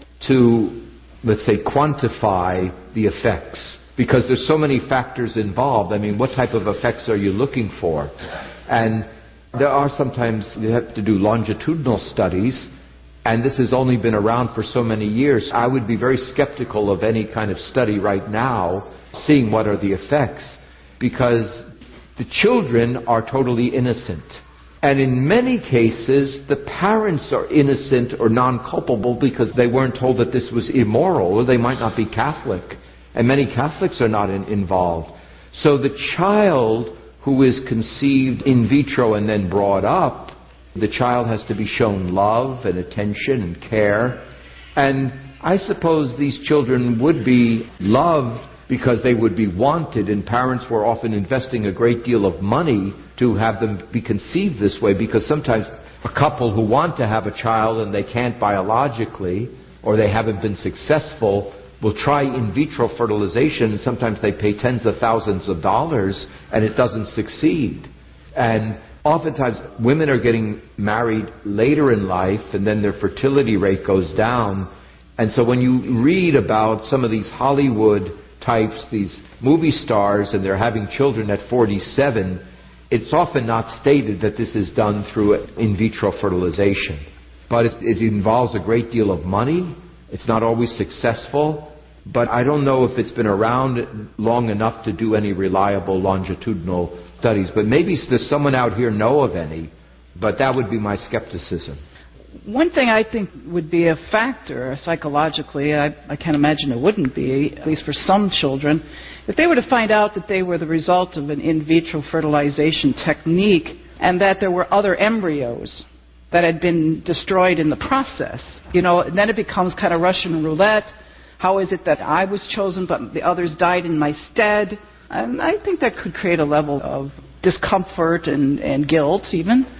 to, let's say, quantify the effects, because there's so many factors involved. I mean, what type of effects are you looking for? And there are sometimes, you have to do longitudinal studies, and this has only been around for so many years. I would be very skeptical of any kind of study right now, seeing what are the effects, because the children are totally innocent. And in many cases, the parents are innocent or non-culpable because they weren't told that this was immoral, or they might not be Catholic. And many Catholics are not involved. So the child who is conceived in vitro and then brought up, the child has to be shown love and attention and care. And I suppose these children would be loved because they would be wanted, and parents were often investing a great deal of money to have them be conceived this way, because sometimes a couple who want to have a child and they can't biologically, or they haven't been successful, will try in vitro fertilization, and sometimes they pay tens of thousands of dollars and it doesn't succeed. And oftentimes women are getting married later in life and then their fertility rate goes down. And so when you read about some of these Hollywood types, these movie stars, and they're having children at 47, it's often not stated that this is done through in vitro fertilization. But it involves a great deal of money. It's not always successful. But I don't know if it's been around long enough to do any reliable longitudinal studies. But maybe there's someone out here know of any. But that would be my skepticism. One thing I think would be a factor psychologically, I can't imagine it wouldn't be, at least for some children, if they were to find out that they were the result of an in vitro fertilization technique and that there were other embryos that had been destroyed in the process. And then it becomes kind of Russian roulette. How is it that I was chosen but the others died in my stead? And I think that could create a level of discomfort and guilt even.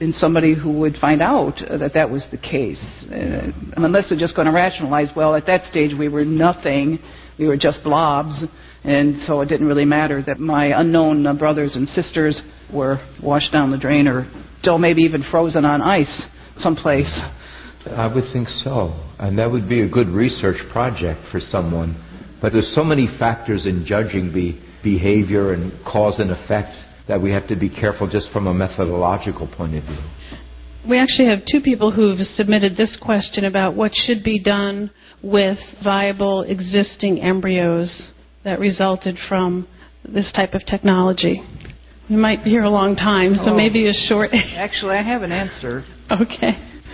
in somebody who would find out that that was the case. Unless they're just going to rationalize, well, at that stage we were nothing, we were just blobs, and so it didn't really matter that my unknown brothers and sisters were washed down the drain or still maybe even frozen on ice someplace. I would think so. And that would be a good research project for someone. But there's so many factors in judging behavior and cause and effect that we have to be careful just from a methodological point of view. We actually have two people who've submitted this question about what should be done with viable existing embryos that resulted from this type of technology. We might be here a long time, so maybe a short... Actually, I have an answer. Okay.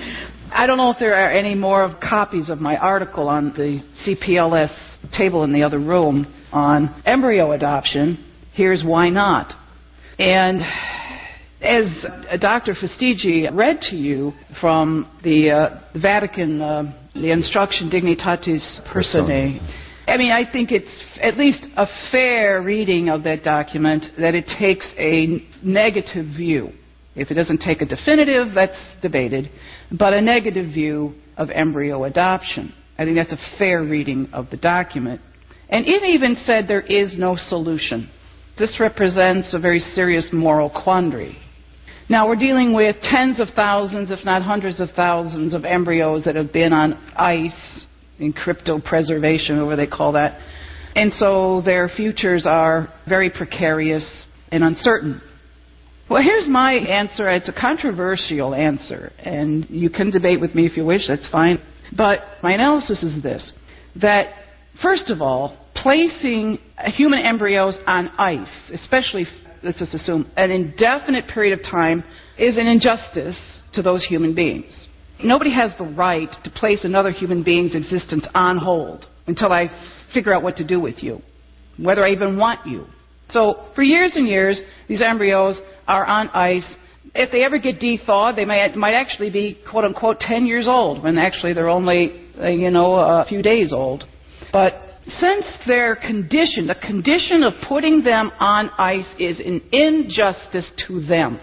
I don't know if there are any more copies of my article on the CPLS table in the other room on embryo adoption. Here's why not. And as Dr. Fastigi read to you from the Vatican, the Instruction Dignitatis Personae, I mean, I think it's at least a fair reading of that document that it takes a negative view. If it doesn't take a definitive, that's debated, but a negative view of embryo adoption. I think that's a fair reading of the document. And it even said there is no solution. This represents a very serious moral quandary. Now, we're dealing with tens of thousands, if not hundreds of thousands, of embryos that have been on ice, in cryptopreservation, whatever they call that. And so their futures are very precarious and uncertain. Well, here's my answer. It's a controversial answer, and you can debate with me if you wish, that's fine. But my analysis is this, that first of all, placing human embryos on ice, especially, let's just assume, an indefinite period of time, is an injustice to those human beings. Nobody has the right to place another human being's existence on hold until I figure out what to do with you, whether I even want you. So for years and years, these embryos are on ice. If they ever get de-thawed, they might actually be, quote-unquote, 10 years old, when actually they're only, a few days old. But since they're conditioned, the condition of putting them on ice is an injustice to them.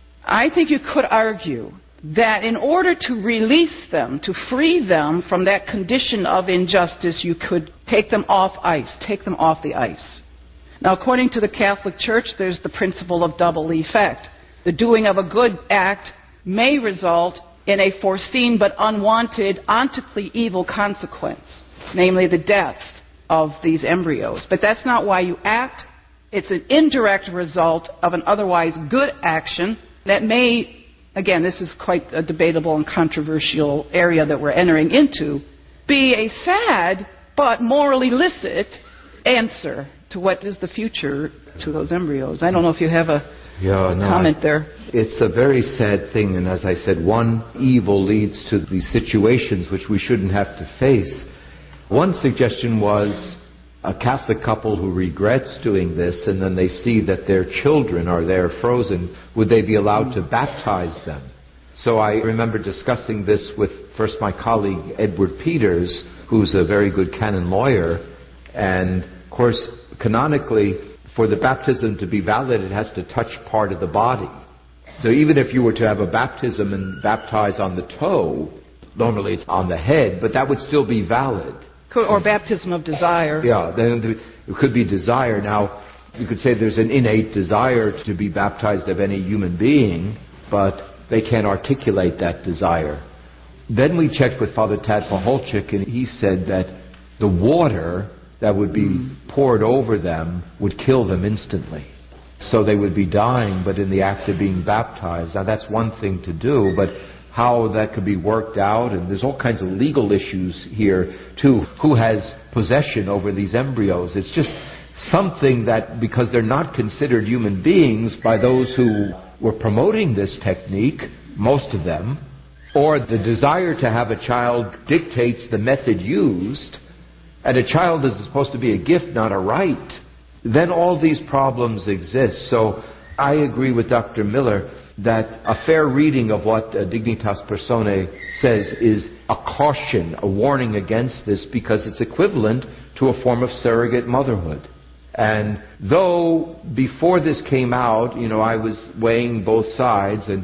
I think you could argue that in order to release them, to free them from that condition of injustice, you could take them off ice, take them off the ice. Now, according to the Catholic Church, there's the principle of double effect. The doing of a good act may result in a foreseen but unwanted, ontically evil consequence, namely the death of these embryos. But that's not why you act. It's an indirect result of an otherwise good action that may, again, this is quite a debatable and controversial area that we're entering into, be a sad but morally licit answer to what is the future to those embryos. I don't know if you have a comment there. It's a very sad thing, and as I said, one evil leads to these situations which we shouldn't have to face. One suggestion was a Catholic couple who regrets doing this, and then they see that their children are there frozen, would they be allowed to baptize them? So I remember discussing this with first my colleague Edward Peters, who's a very good canon lawyer, and of course, canonically, for the baptism to be valid, it has to touch part of the body. So even if you were to have a baptism and baptize on the toe, normally it's on the head, but that would still be valid. Or baptism of desire. Yeah, then it could be desire. Now, you could say there's an innate desire to be baptized of any human being, but they can't articulate that desire. Then we checked with Father Tad Paholchik, and he said that the water that would be poured over them would kill them instantly. So they would be dying, but in the act of being baptized. Now that's one thing to do, but how that could be worked out, and there's all kinds of legal issues here too. Who has possession over these embryos? It's just something that, because they're not considered human beings by those who were promoting this technique, most of them, or the desire to have a child dictates the method used, and a child is supposed to be a gift, not a right, then all these problems exist. So I agree with Dr. Miller that a fair reading of what Dignitas Personae says is a caution, a warning against this, because it's equivalent to a form of surrogate motherhood. And though before this came out, I was weighing both sides, and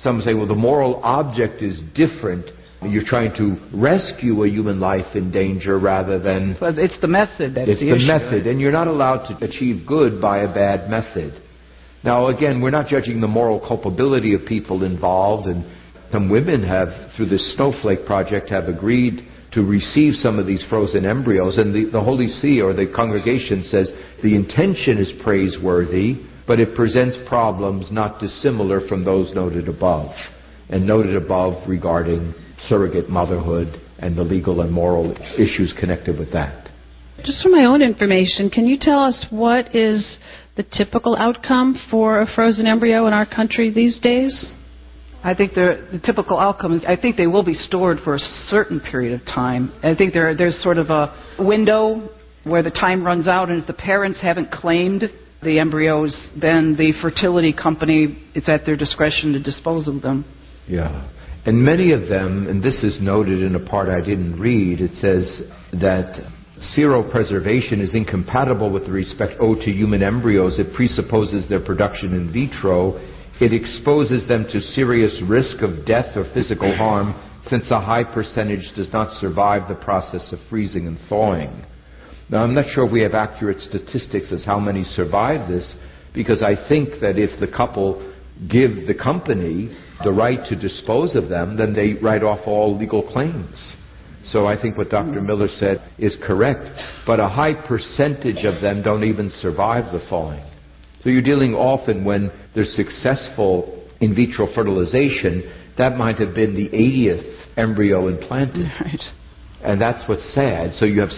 Some say, well, the moral object is different. You're trying to rescue a human life in danger rather than... But it's the method that's the issue. It's the method, and you're not allowed to achieve good by a bad method. Now, again, we're not judging the moral culpability of people involved, and some women have, through this Snowflake Project, have agreed to receive some of these frozen embryos, and the Holy See or the congregation says the intention is praiseworthy, but it presents problems not dissimilar from those noted above, and noted above regarding surrogate motherhood and the legal and moral issues connected with that. Just for my own information, can you tell us what is the typical outcome for a frozen embryo in our country these days? I think the typical outcome is, I think they will be stored for a certain period of time. I think there's sort of a window where the time runs out, and if the parents haven't claimed the embryos, then the fertility company, it's at their discretion to dispose of them. Yeah. And many of them, and this is noted in a part I didn't read, it says that seropreservation is incompatible with the respect owed to human embryos. It presupposes their production in vitro. It exposes them to serious risk of death or physical harm, since a high percentage does not survive the process of freezing and thawing. Now, I'm not sure if we have accurate statistics as how many survive this, because I think that if the couple give the company the right to dispose of them, then they write off all legal claims. So I think what Dr. Miller said is correct, but a high percentage of them don't even survive the thawing. So you're dealing often, when there's successful in vitro fertilization, that might have been the 80th embryo implanted. Right. And that's what's sad. So you have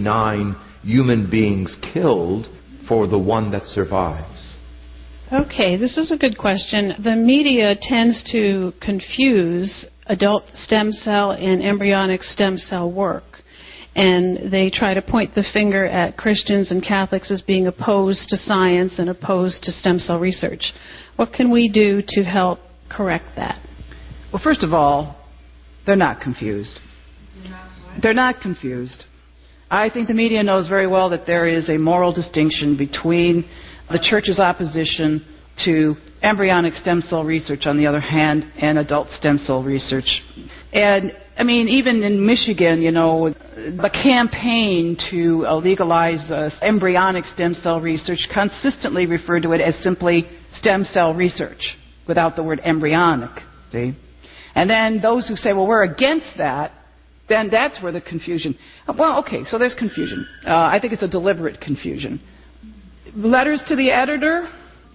79 human beings killed for the one that survives. Okay, this is a good question. The media tends to confuse adult stem cell and embryonic stem cell work. And they try to point the finger at Christians and Catholics as being opposed to science and opposed to stem cell research. What can we do to help correct that? Well, first of all, they're not confused. They're not confused. I think the media knows very well that there is a moral distinction between the Church's opposition to embryonic stem cell research, on the other hand, and adult stem cell research. And, I mean, even in Michigan, you know, the campaign to legalize embryonic stem cell research consistently referred to it as simply stem cell research, without the word embryonic, see? And then those who say, well, we're against that, then that's where the confusion... Well, okay, so there's confusion. I think it's a deliberate confusion. Letters to the editor,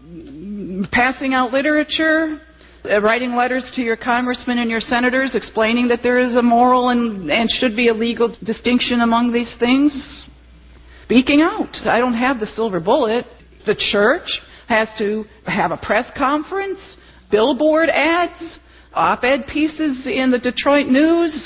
passing out literature, writing letters to your congressmen and your senators explaining that there is a moral and should be a legal distinction among these things. Speaking out. I don't have the silver bullet. The church has to have a press conference, billboard ads, op-ed pieces in the Detroit News.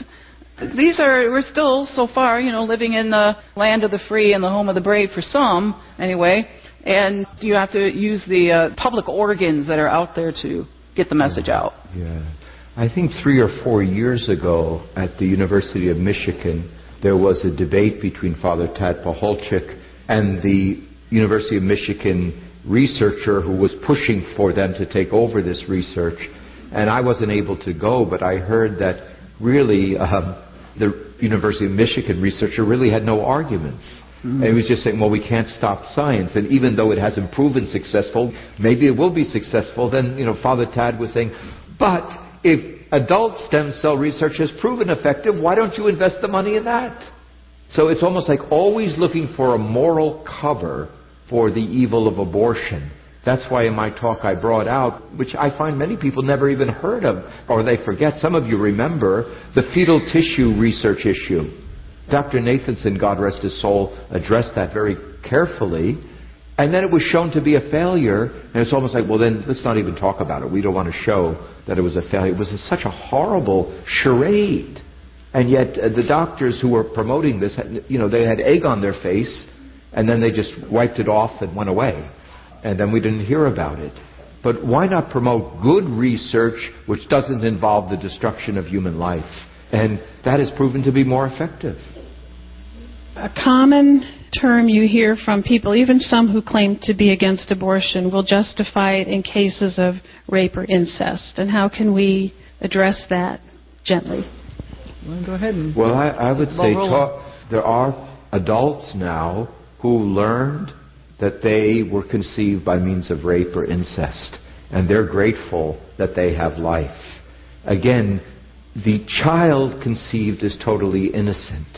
We're still, so far, you know, living in the land of the free and the home of the brave for some, anyway. And you have to use the public organs that are out there to get the message out. Yeah. I think 3 or 4 years ago at the University of Michigan, there was a debate between Father Tad Pacholczyk and the University of Michigan researcher who was pushing for them to take over this research. And I wasn't able to go, but I heard that really the University of Michigan researcher really had no arguments. And he was just saying, well, we can't stop science. And even though it hasn't proven successful, maybe it will be successful. Then, you know, Father Tad was saying, but if adult stem cell research has proven effective, why don't you invest the money in that? So it's almost like always looking for a moral cover for the evil of abortion. That's why in my talk I brought out, which I find many people never even heard of, or they forget. Some of you remember the fetal tissue research issue. Dr. Nathanson, God rest his soul, addressed that very carefully. And then it was shown to be a failure. And it's almost like, well, then let's not even talk about it. We don't want to show that it was a failure. It was such a horrible charade. And yet the doctors who were promoting this, you know, they had egg on their face, and then they just wiped it off and went away. And then we didn't hear about it. But why not promote good research which doesn't involve the destruction of human life? And that has proven to be more effective. A common term you hear from people, even some who claim to be against abortion, will justify it in cases of rape or incest. And how can we address that gently? Well, go ahead. Well, I would say there are adults now who learned that they were conceived by means of rape or incest, and they're grateful that they have life. Again, the child conceived is totally innocent,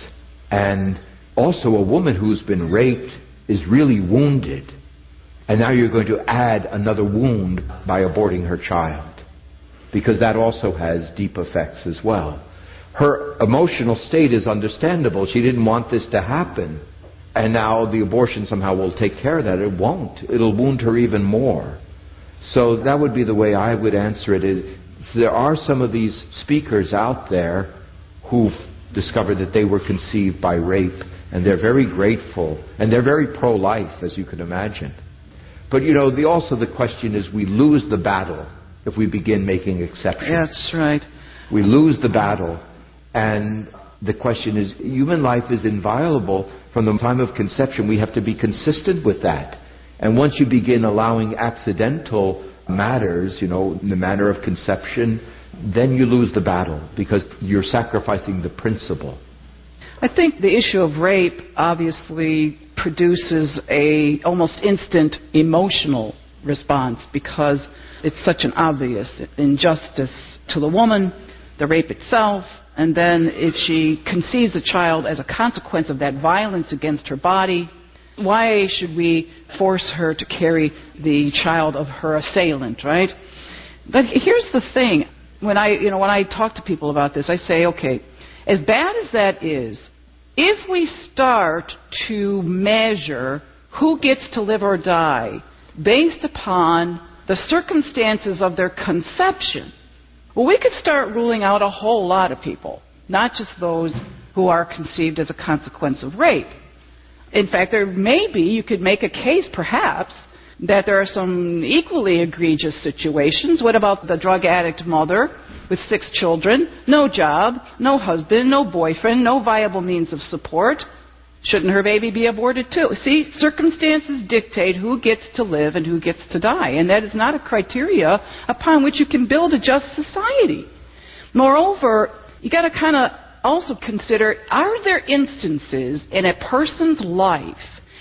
and also a woman who's been raped is really wounded, and now you're going to add another wound by aborting her child, because that also has deep effects as well. Her emotional state is understandable. She didn't want this to happen, and now the abortion somehow will take care of that. It won't. It'll wound her even more. So that would be the way I would answer it. There are some of these speakers out there who've discovered that they were conceived by rape, and they're very grateful, and they're very pro-life, as you can imagine. But, also the question is, we lose the battle if we begin making exceptions. That's right. We lose the battle, and the question is, human life is inviolable from the time of conception. We have to be consistent with that. And once you begin allowing accidental matters, in the manner of conception, then you lose the battle, because you're sacrificing the principle. I think the issue of rape obviously produces a almost instant emotional response, because it's such an obvious injustice to the woman, the rape itself, and then if she conceives a child as a consequence of that violence against her body, why should we force her to carry the child of her assailant, right? But here's the thing. When I talk to people about this, I say, okay, as bad as that is, if we start to measure who gets to live or die based upon the circumstances of their conception, well, we could start ruling out a whole lot of people, not just those who are conceived as a consequence of rape. In fact, you could make a case, perhaps, that there are some equally egregious situations. What about the drug addict mother with 6 children, no job, no husband, no boyfriend, no viable means of support? Shouldn't her baby be aborted too? See, circumstances dictate who gets to live and who gets to die, and that is not a criteria upon which you can build a just society. Moreover, you got to kind of also consider, are there instances in a person's life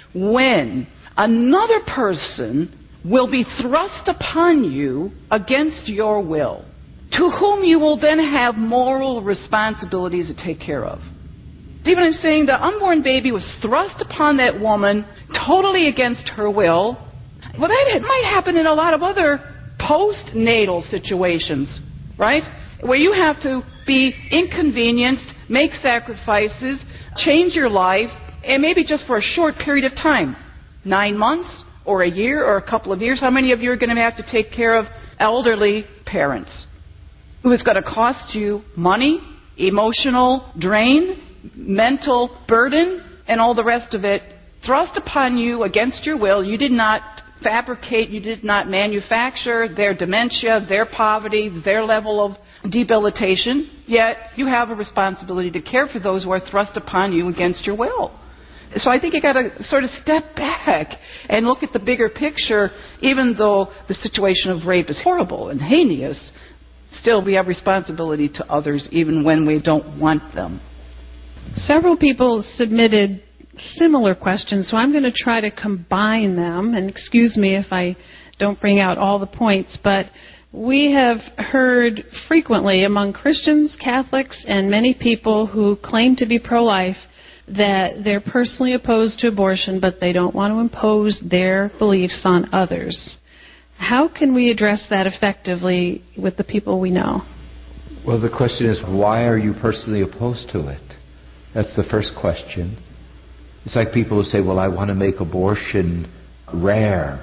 when another person will be thrust upon you against your will, to whom you will then have moral responsibilities to take care of? See what I'm saying? The unborn baby was thrust upon that woman totally against her will. Well, that might happen in a lot of other postnatal situations, right? Where you have to be inconvenienced, make sacrifices, change your life, and maybe just for a short period of time. 9 months, or a year, or a couple of years. How many of you are going to have to take care of elderly parents? Who is going to cost you money, emotional drain, mental burden, and all the rest of it, thrust upon you against your will. You did not fabricate, you did not manufacture their dementia, their poverty, their level of debilitation, yet you have a responsibility to care for those who are thrust upon you against your will. So I think you got to sort of step back and look at the bigger picture. Even though the situation of rape is horrible and heinous, still we have responsibility to others even when we don't want them. Several people submitted similar questions, so I'm going to try to combine them. And excuse me if I don't bring out all the points, but we have heard frequently among Christians, Catholics, and many people who claim to be pro-life that they're personally opposed to abortion, but they don't want to impose their beliefs on others. How can we address that effectively with the people we know? Well, the question is, why are you personally opposed to it? That's the first question. It's like people who say, well, I want to make abortion rare,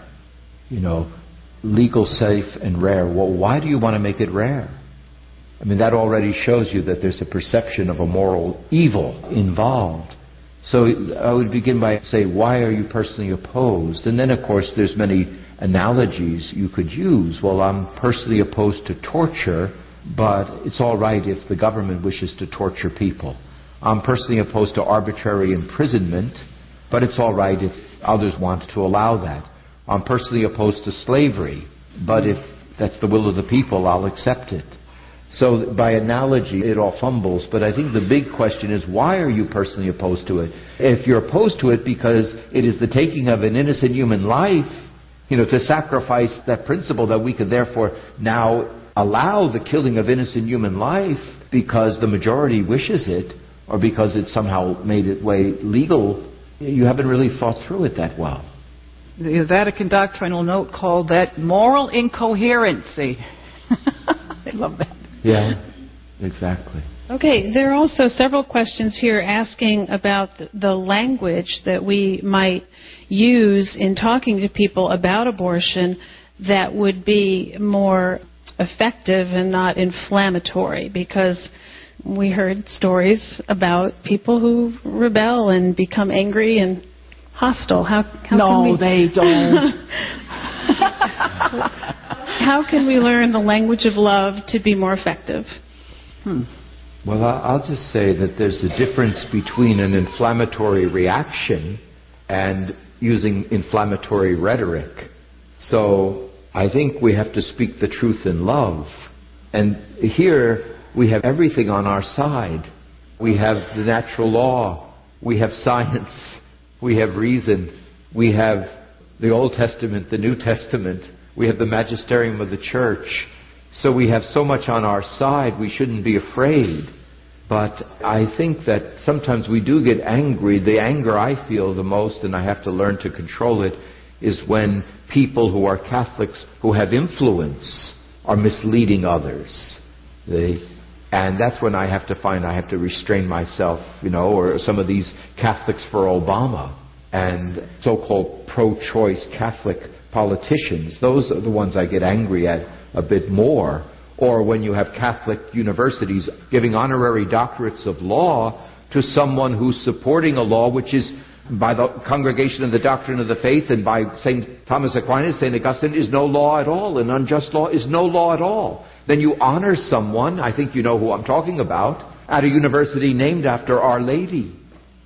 legal, safe, and rare. Well, why do you want to make it rare? I mean, that already shows you that there's a perception of a moral evil involved. So I would begin by saying, why are you personally opposed? And then, of course, there's many analogies you could use. Well, I'm personally opposed to torture, but it's all right if the government wishes to torture people. I'm personally opposed to arbitrary imprisonment, but it's all right if others want to allow that. I'm personally opposed to slavery, but if that's the will of the people, I'll accept it. So by analogy, it all fumbles, but I think the big question is, why are you personally opposed to it? If you're opposed to it because it is the taking of an innocent human life, to sacrifice that principle that we could therefore now allow the killing of innocent human life because the majority wishes it, or because it somehow made its way legal, you haven't really thought through it that well. The Vatican doctrinal note called that moral incoherency. I love that. Yeah, exactly. Okay, there are also several questions here asking about the language that we might use in talking to people about abortion that would be more effective and not inflammatory, because we heard stories about people who rebel and become angry and hostile. How no, they don't. How can we learn the language of love to be more effective? Well, I'll just say that there's a difference between an inflammatory reaction and using inflammatory rhetoric. So I think we have to speak the truth in love. And here we have everything on our side. We have the natural law. We have science. We have reason. We have the Old Testament, the New Testament. We have the magisterium of the church. So we have so much on our side, we shouldn't be afraid. But I think that sometimes we do get angry. The anger I feel the most, and I have to learn to control it, is when people who are Catholics who have influence are misleading others. And that's when I have to restrain myself, or some of these Catholics for Obama and so-called pro-choice Catholic politicians. Those are the ones I get angry at a bit more. Or when you have Catholic universities giving honorary doctorates of law to someone who's supporting a law which is by the Congregation of the Doctrine of the Faith and by St. Thomas Aquinas, St. Augustine, is no law at all. An unjust law is no law at all. Then you honor someone, I think you know who I'm talking about, at a university named after Our Lady.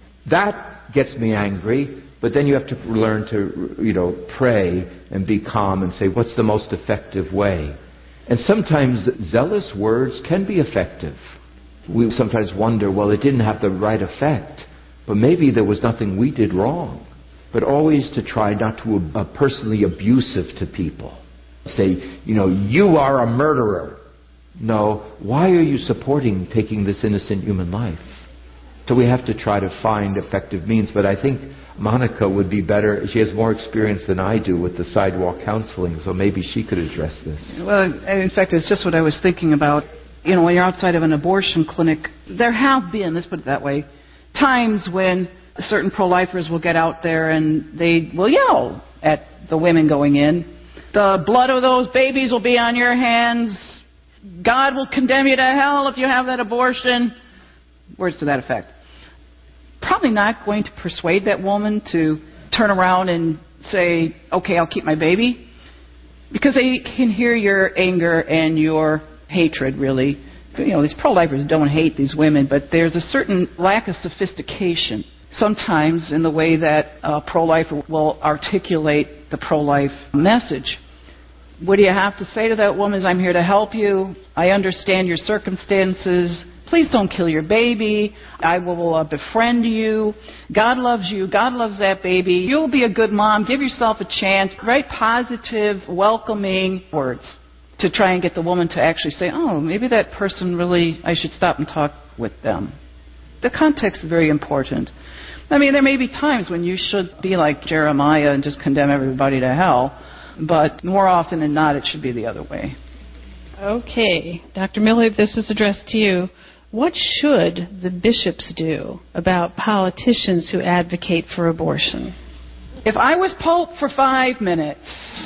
That gets me angry, but then you have to learn to, pray and be calm and say, what's the most effective way? And sometimes zealous words can be effective. We sometimes wonder, well, it didn't have the right effect, but maybe there was nothing we did wrong. But always to try not to be personally abusive to people. Say, you are a murderer. No, why are you supporting taking this innocent human life? So we have to try to find effective means. But I think Monica would be better. She has more experience than I do with the sidewalk counseling, so maybe she could address this. Well, in fact, it's just what I was thinking about. When you're outside of an abortion clinic, there have been, let's put it that way, times when certain pro-lifers will get out there and they will yell at the women going in. The blood of those babies will be on your hands. God will condemn you to hell if you have that abortion. Words to that effect. Probably not going to persuade that woman to turn around and say, okay, I'll keep my baby. Because they can hear your anger and your hatred, really. These pro-lifers don't hate these women, but there's a certain lack of sophistication sometimes in the way that a pro-lifer will articulate the pro-life message. What do you have to say to that woman is, I'm here to help you. I understand your circumstances. Please don't kill your baby. I will befriend you. God loves you. God loves that baby. You'll be a good mom. Give yourself a chance. Write positive, welcoming words to try and get the woman to actually say, oh, maybe that person really, I should stop and talk with them. The context is very important. I mean, there may be times when you should be like Jeremiah and just condemn everybody to hell, but more often than not, it should be the other way. Okay. Dr. Miller, this is addressed to you. What should the bishops do about politicians who advocate for abortion? If I was Pope for 5 minutes,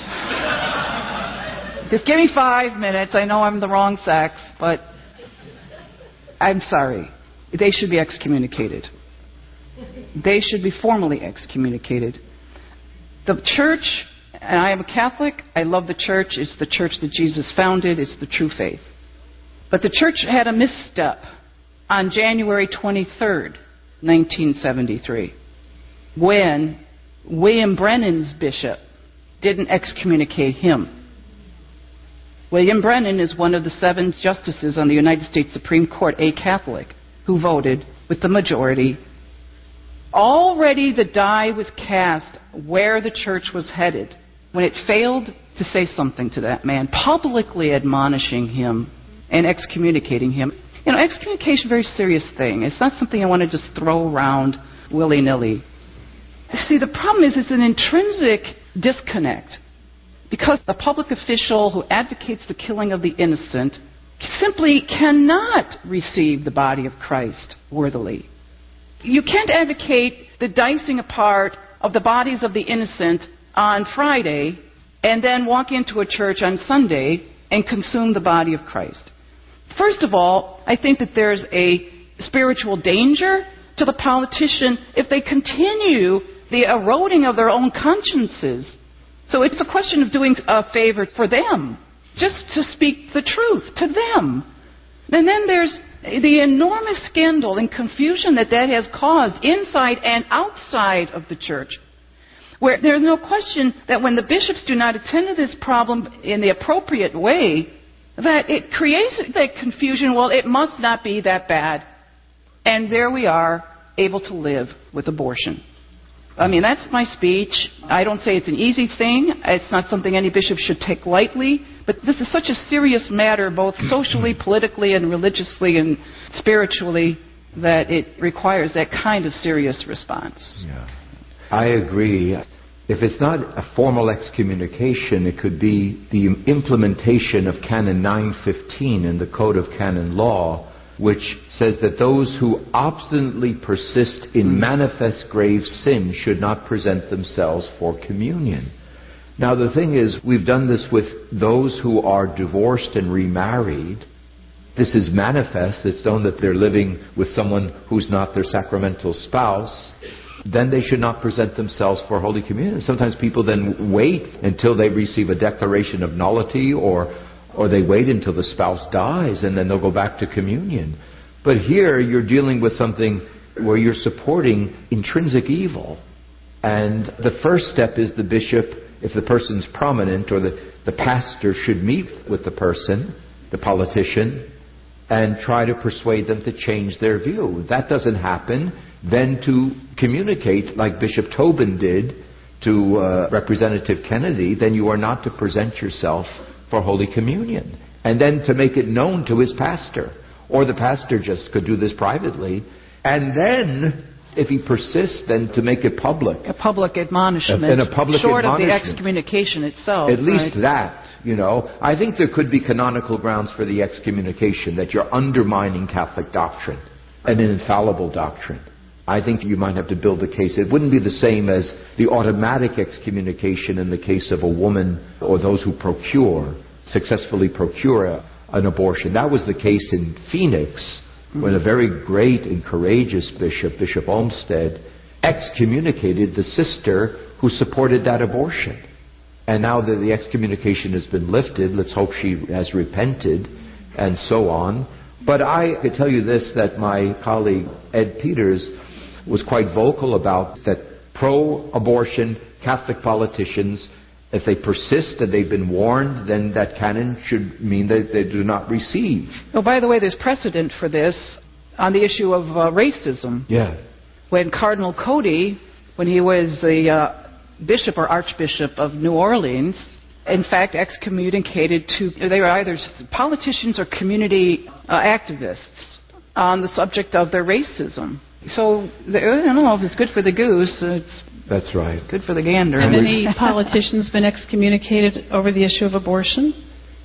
just give me 5 minutes. I know I'm the wrong sex, but I'm sorry. They should be excommunicated. They should be formally excommunicated. The church, and I am a Catholic, I love the church. It's the church that Jesus founded. It's the true faith. But the church had a misstep. on January 23rd, 1973, when William Brennan's bishop didn't excommunicate him. William Brennan is one of the 7 justices on the United States Supreme Court, a Catholic, who voted with the majority. Already the die was cast where the church was headed when it failed to say something to that man, publicly admonishing him and excommunicating him. You know, excommunication is a very serious thing. It's not something I want to just throw around willy-nilly. See, the problem is it's an intrinsic disconnect, because the public official who advocates the killing of the innocent simply cannot receive the body of Christ worthily. You can't advocate the dicing apart of the bodies of the innocent on Friday and then walk into a church on Sunday and consume the body of Christ. First of all, I think that there's a spiritual danger to the politician if they continue the eroding of their own consciences. So it's a question of doing a favor for them, just to speak the truth to them. And then there's the enormous scandal and confusion that has caused inside and outside of the church, where there's no question that when the bishops do not attend to this problem in the appropriate way, that it creates that confusion. Well, it must not be that bad. And there we are, able to live with abortion. I mean, that's my speech. I don't say it's an easy thing. It's not something any bishop should take lightly. But this is such a serious matter, both socially, politically, and religiously and spiritually, that it requires that kind of serious response. Yeah, I agree. If it's not a formal excommunication, it could be the implementation of Canon 915 in the Code of Canon Law, which says that those who obstinately persist in manifest grave sin should not present themselves for communion. Now, the thing is, we've done this with those who are divorced and remarried. This is manifest. It's known that they're living with someone who's not their sacramental spouse. Then they should not present themselves for Holy Communion. Sometimes people then wait until they receive a declaration of nullity, or they wait until the spouse dies, and then they'll go back to communion. But here you're dealing with something where you're supporting intrinsic evil. And the first step is the bishop, if the person's prominent, or the pastor should meet with the person, the politician, and try to persuade them to change their view. If that doesn't happen, then to communicate like Bishop Tobin did to Representative Kennedy, then you are not to present yourself for Holy Communion. And then to make it known to his pastor. Or the pastor just could do this privately. And then, if he persists, then to make it public. A public admonishment. And a public short admonishment. of the excommunication itself. At least that, you know. I think there could be canonical grounds for the excommunication, that you're undermining Catholic doctrine, an infallible doctrine. I think you might have to build a case. It wouldn't be the same as the automatic excommunication in the case of a woman or those who successfully procure an abortion. That was the case in Phoenix, when a very great and courageous bishop, Bishop Olmsted, excommunicated the sister who supported that abortion. And now that the excommunication has been lifted, let's hope she has repented, and so on. But I could tell you this, that my colleague Ed Peters was quite vocal about, that pro-abortion Catholic politicians, if they persist and they've been warned, then that canon should mean that they do not receive. Oh, by the way, there's precedent for this on the issue of racism. Yeah. When Cardinal Cody, when he was the bishop or archbishop of New Orleans, in fact excommunicated they were either politicians or community activists on the subject of their racism. So, I don't know if it's good for the goose. That's right. Good for the gander. Have any politicians been excommunicated over the issue of abortion?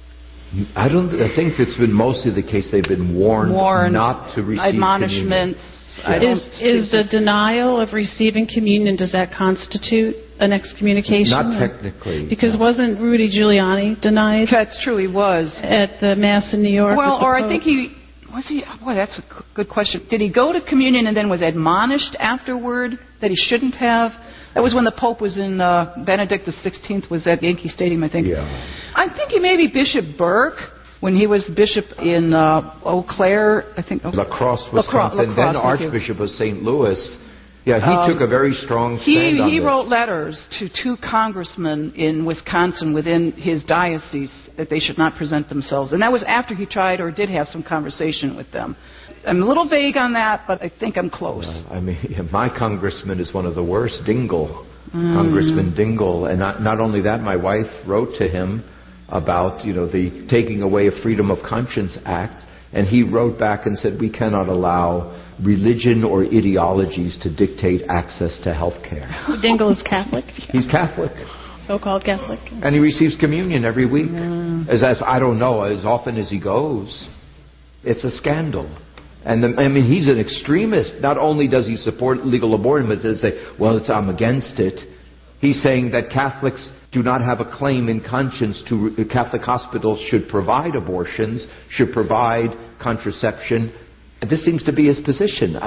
I think it's been mostly the case they've been warned not to receive admonishments. Communion. Is the denial of receiving communion, does that constitute an excommunication? Not technically. Because wasn't Rudy Giuliani denied? That's true, he was. At the Mass in New York? Well, or I think boy, that's a good question. Did he go to communion and then was admonished afterward that he shouldn't have? That was when the Pope was in, Benedict XVI was at Yankee Stadium, I think. Yeah. I'm thinking maybe Bishop Burke when he was bishop in Eau Claire, I think. La Crosse, Wisconsin, then Archbishop of St. Louis. Yeah, he took a very strong stand on this. He wrote letters to 2 congressmen in Wisconsin within his diocese that they should not present themselves. And that was after he tried or did have some conversation with them. I'm a little vague on that, but I think I'm close. My congressman is one of the worst, Dingell. Congressman Dingell. And not only that, my wife wrote to him about, the Taking Away of Freedom of Conscience Act. And he wrote back and said, we cannot allow religion or ideologies to dictate access to health care. Dingell is Catholic? He's Catholic. So-called Catholic. And he receives communion every week. As I don't know, as often as he goes. It's a scandal. And he's an extremist. Not only does he support legal abortion, but does say, I'm against it. He's saying that Catholics do not have a claim in conscience to Catholic hospitals should provide abortions, should provide contraception. This seems to be his position.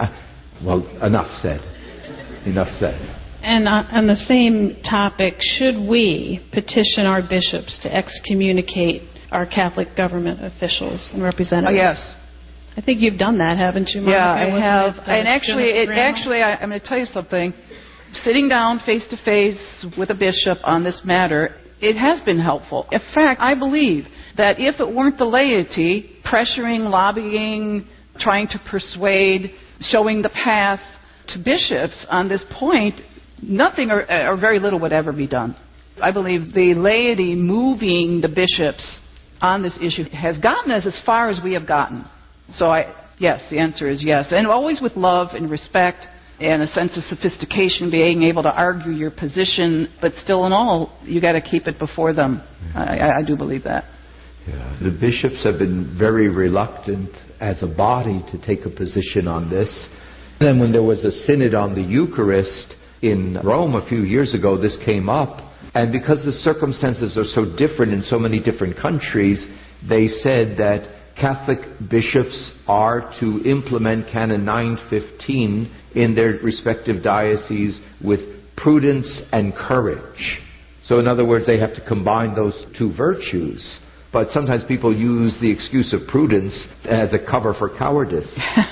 Enough said. Enough said. And on the same topic, should we petition our bishops to excommunicate our Catholic government officials and representatives? Oh, yes. I think you've done that, haven't you, Monica? Yeah, I have. And actually, I'm going to tell you something. Sitting down face-to-face with a bishop on this matter, it has been helpful. In fact, I believe that if it weren't the laity pressuring, lobbying, trying to persuade, showing the path to bishops on this point, nothing or very little would ever be done. I believe the laity moving the bishops on this issue has gotten us as far as we have gotten. So, yes, the answer is yes. And always with love and respect and a sense of sophistication, being able to argue your position, but still in all, you got to keep it before them. I do believe that. Yeah. The bishops have been very reluctant as a body to take a position on this. Then when there was a synod on the Eucharist in Rome a few years ago, this came up. And because the circumstances are so different in so many different countries, they said that Catholic bishops are to implement Canon 915 in their respective dioceses with prudence and courage. So in other words, they have to combine those 2 virtues. But sometimes people use the excuse of prudence as a cover for cowardice.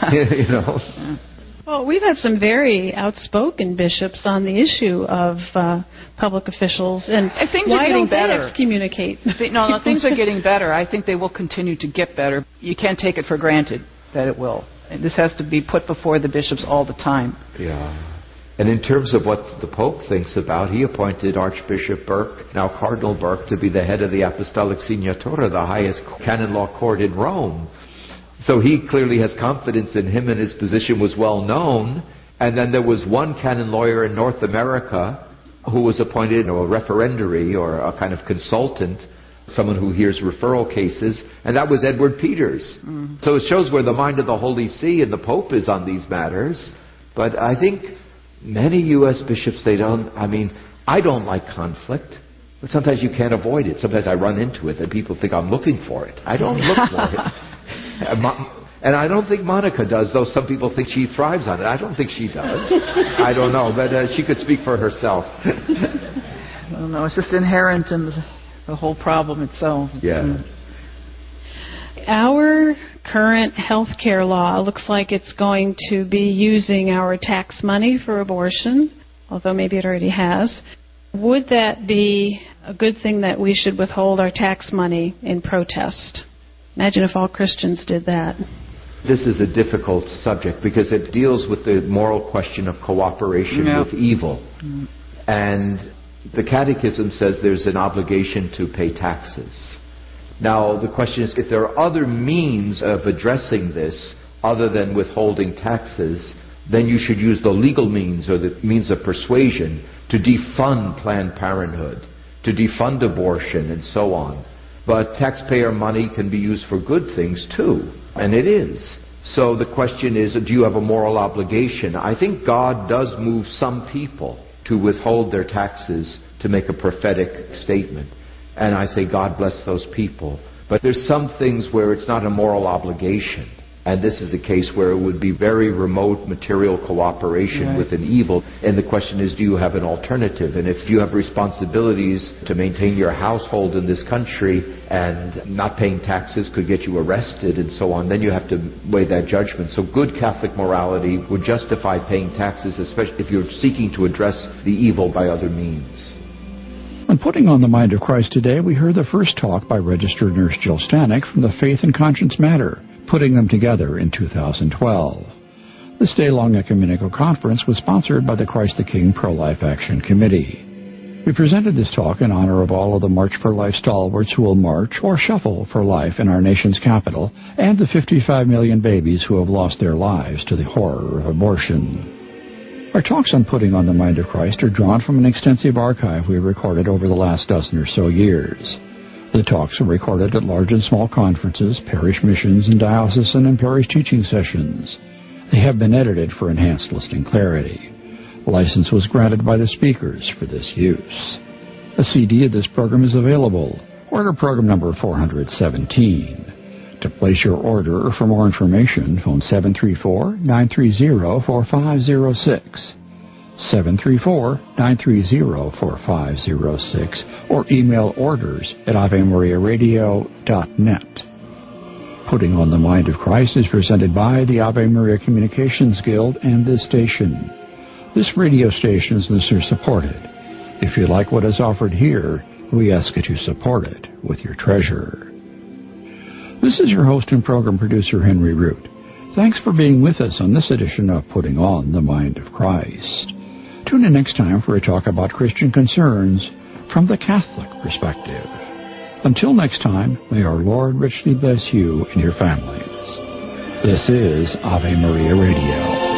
Well, we've had some very outspoken bishops on the issue of public officials, and things why are getting don't better. They excommunicate? No, things are getting better. I think they will continue to get better. You can't take it for granted that it will. And this has to be put before the bishops all the time. Yeah. And in terms of what the Pope thinks about, he appointed Archbishop Burke, now Cardinal Burke, to be the head of the Apostolic Signatura, the highest canon law court in Rome. So he clearly has confidence in him, and his position was well known. And then there was one canon lawyer in North America who was appointed, a referendary or a kind of consultant, someone who hears referral cases, and that was Edward Peters. So it shows where the mind of the Holy See and the Pope is on these matters. But I think many U.S. bishops, I don't like conflict. But sometimes you can't avoid it. Sometimes I run into it and people think I'm looking for it. I don't look for it. And I don't think Monica does, though some people think she thrives on it. I don't think she does. I don't know, but she could speak for herself. I don't know. It's just inherent in the whole problem itself. Yeah. Our current health care law looks like it's going to be using our tax money for abortion, although maybe it already has. Would that be a good thing that we should withhold our tax money in protest? Imagine if all Christians did that. This is a difficult subject because it deals with the moral question of cooperation with evil. And the Catechism says there's an obligation to pay taxes. Now, the question is, if there are other means of addressing this other than withholding taxes, then you should use the legal means or the means of persuasion to defund Planned Parenthood, to defund abortion, and so on. But taxpayer money can be used for good things too, and it is. So the question is, do you have a moral obligation? I think God does move some people to withhold their taxes to make a prophetic statement. And I say, God bless those people. But there's some things where it's not a moral obligation. And this is a case where it would be very remote material cooperation with an evil. And the question is, do you have an alternative? And if you have responsibilities to maintain your household in this country and not paying taxes could get you arrested and so on, then you have to weigh that judgment. So good Catholic morality would justify paying taxes, especially if you're seeking to address the evil by other means. On Putting on the Mind of Christ today, we heard the first talk by registered nurse Jill Stanek from the Faith and Conscience Matter, putting them together in 2012. This day-long ecumenical conference was sponsored by the Christ the King Pro-Life Action Committee. We presented this talk in honor of all of the March for Life stalwarts who will march or shuffle for life in our nation's capital, and the 55 million babies who have lost their lives to the horror of abortion. Our talks on Putting on the Mind of Christ are drawn from an extensive archive we have recorded over the last dozen or so years. The talks are recorded at large and small conferences, parish missions, and diocesan and parish teaching sessions. They have been edited for enhanced listening clarity. License was granted by the speakers for this use. A CD of this program is available. Order program number 417. To place your order or for more information, phone 734-930-4506. 734-930-4506 or email orders at AveMariaRadio.net. Putting on the Mind of Christ is presented by the Ave Maria Communications Guild and this station. This radio station is listener-supported. If you like what is offered here, we ask that you support it with your treasure. This is your host and program producer, Henry Root. Thanks for being with us on this edition of Putting on the Mind of Christ. Tune in next time for a talk about Christian concerns from the Catholic perspective. Until next time, may our Lord richly bless you and your families. This is Ave Maria Radio.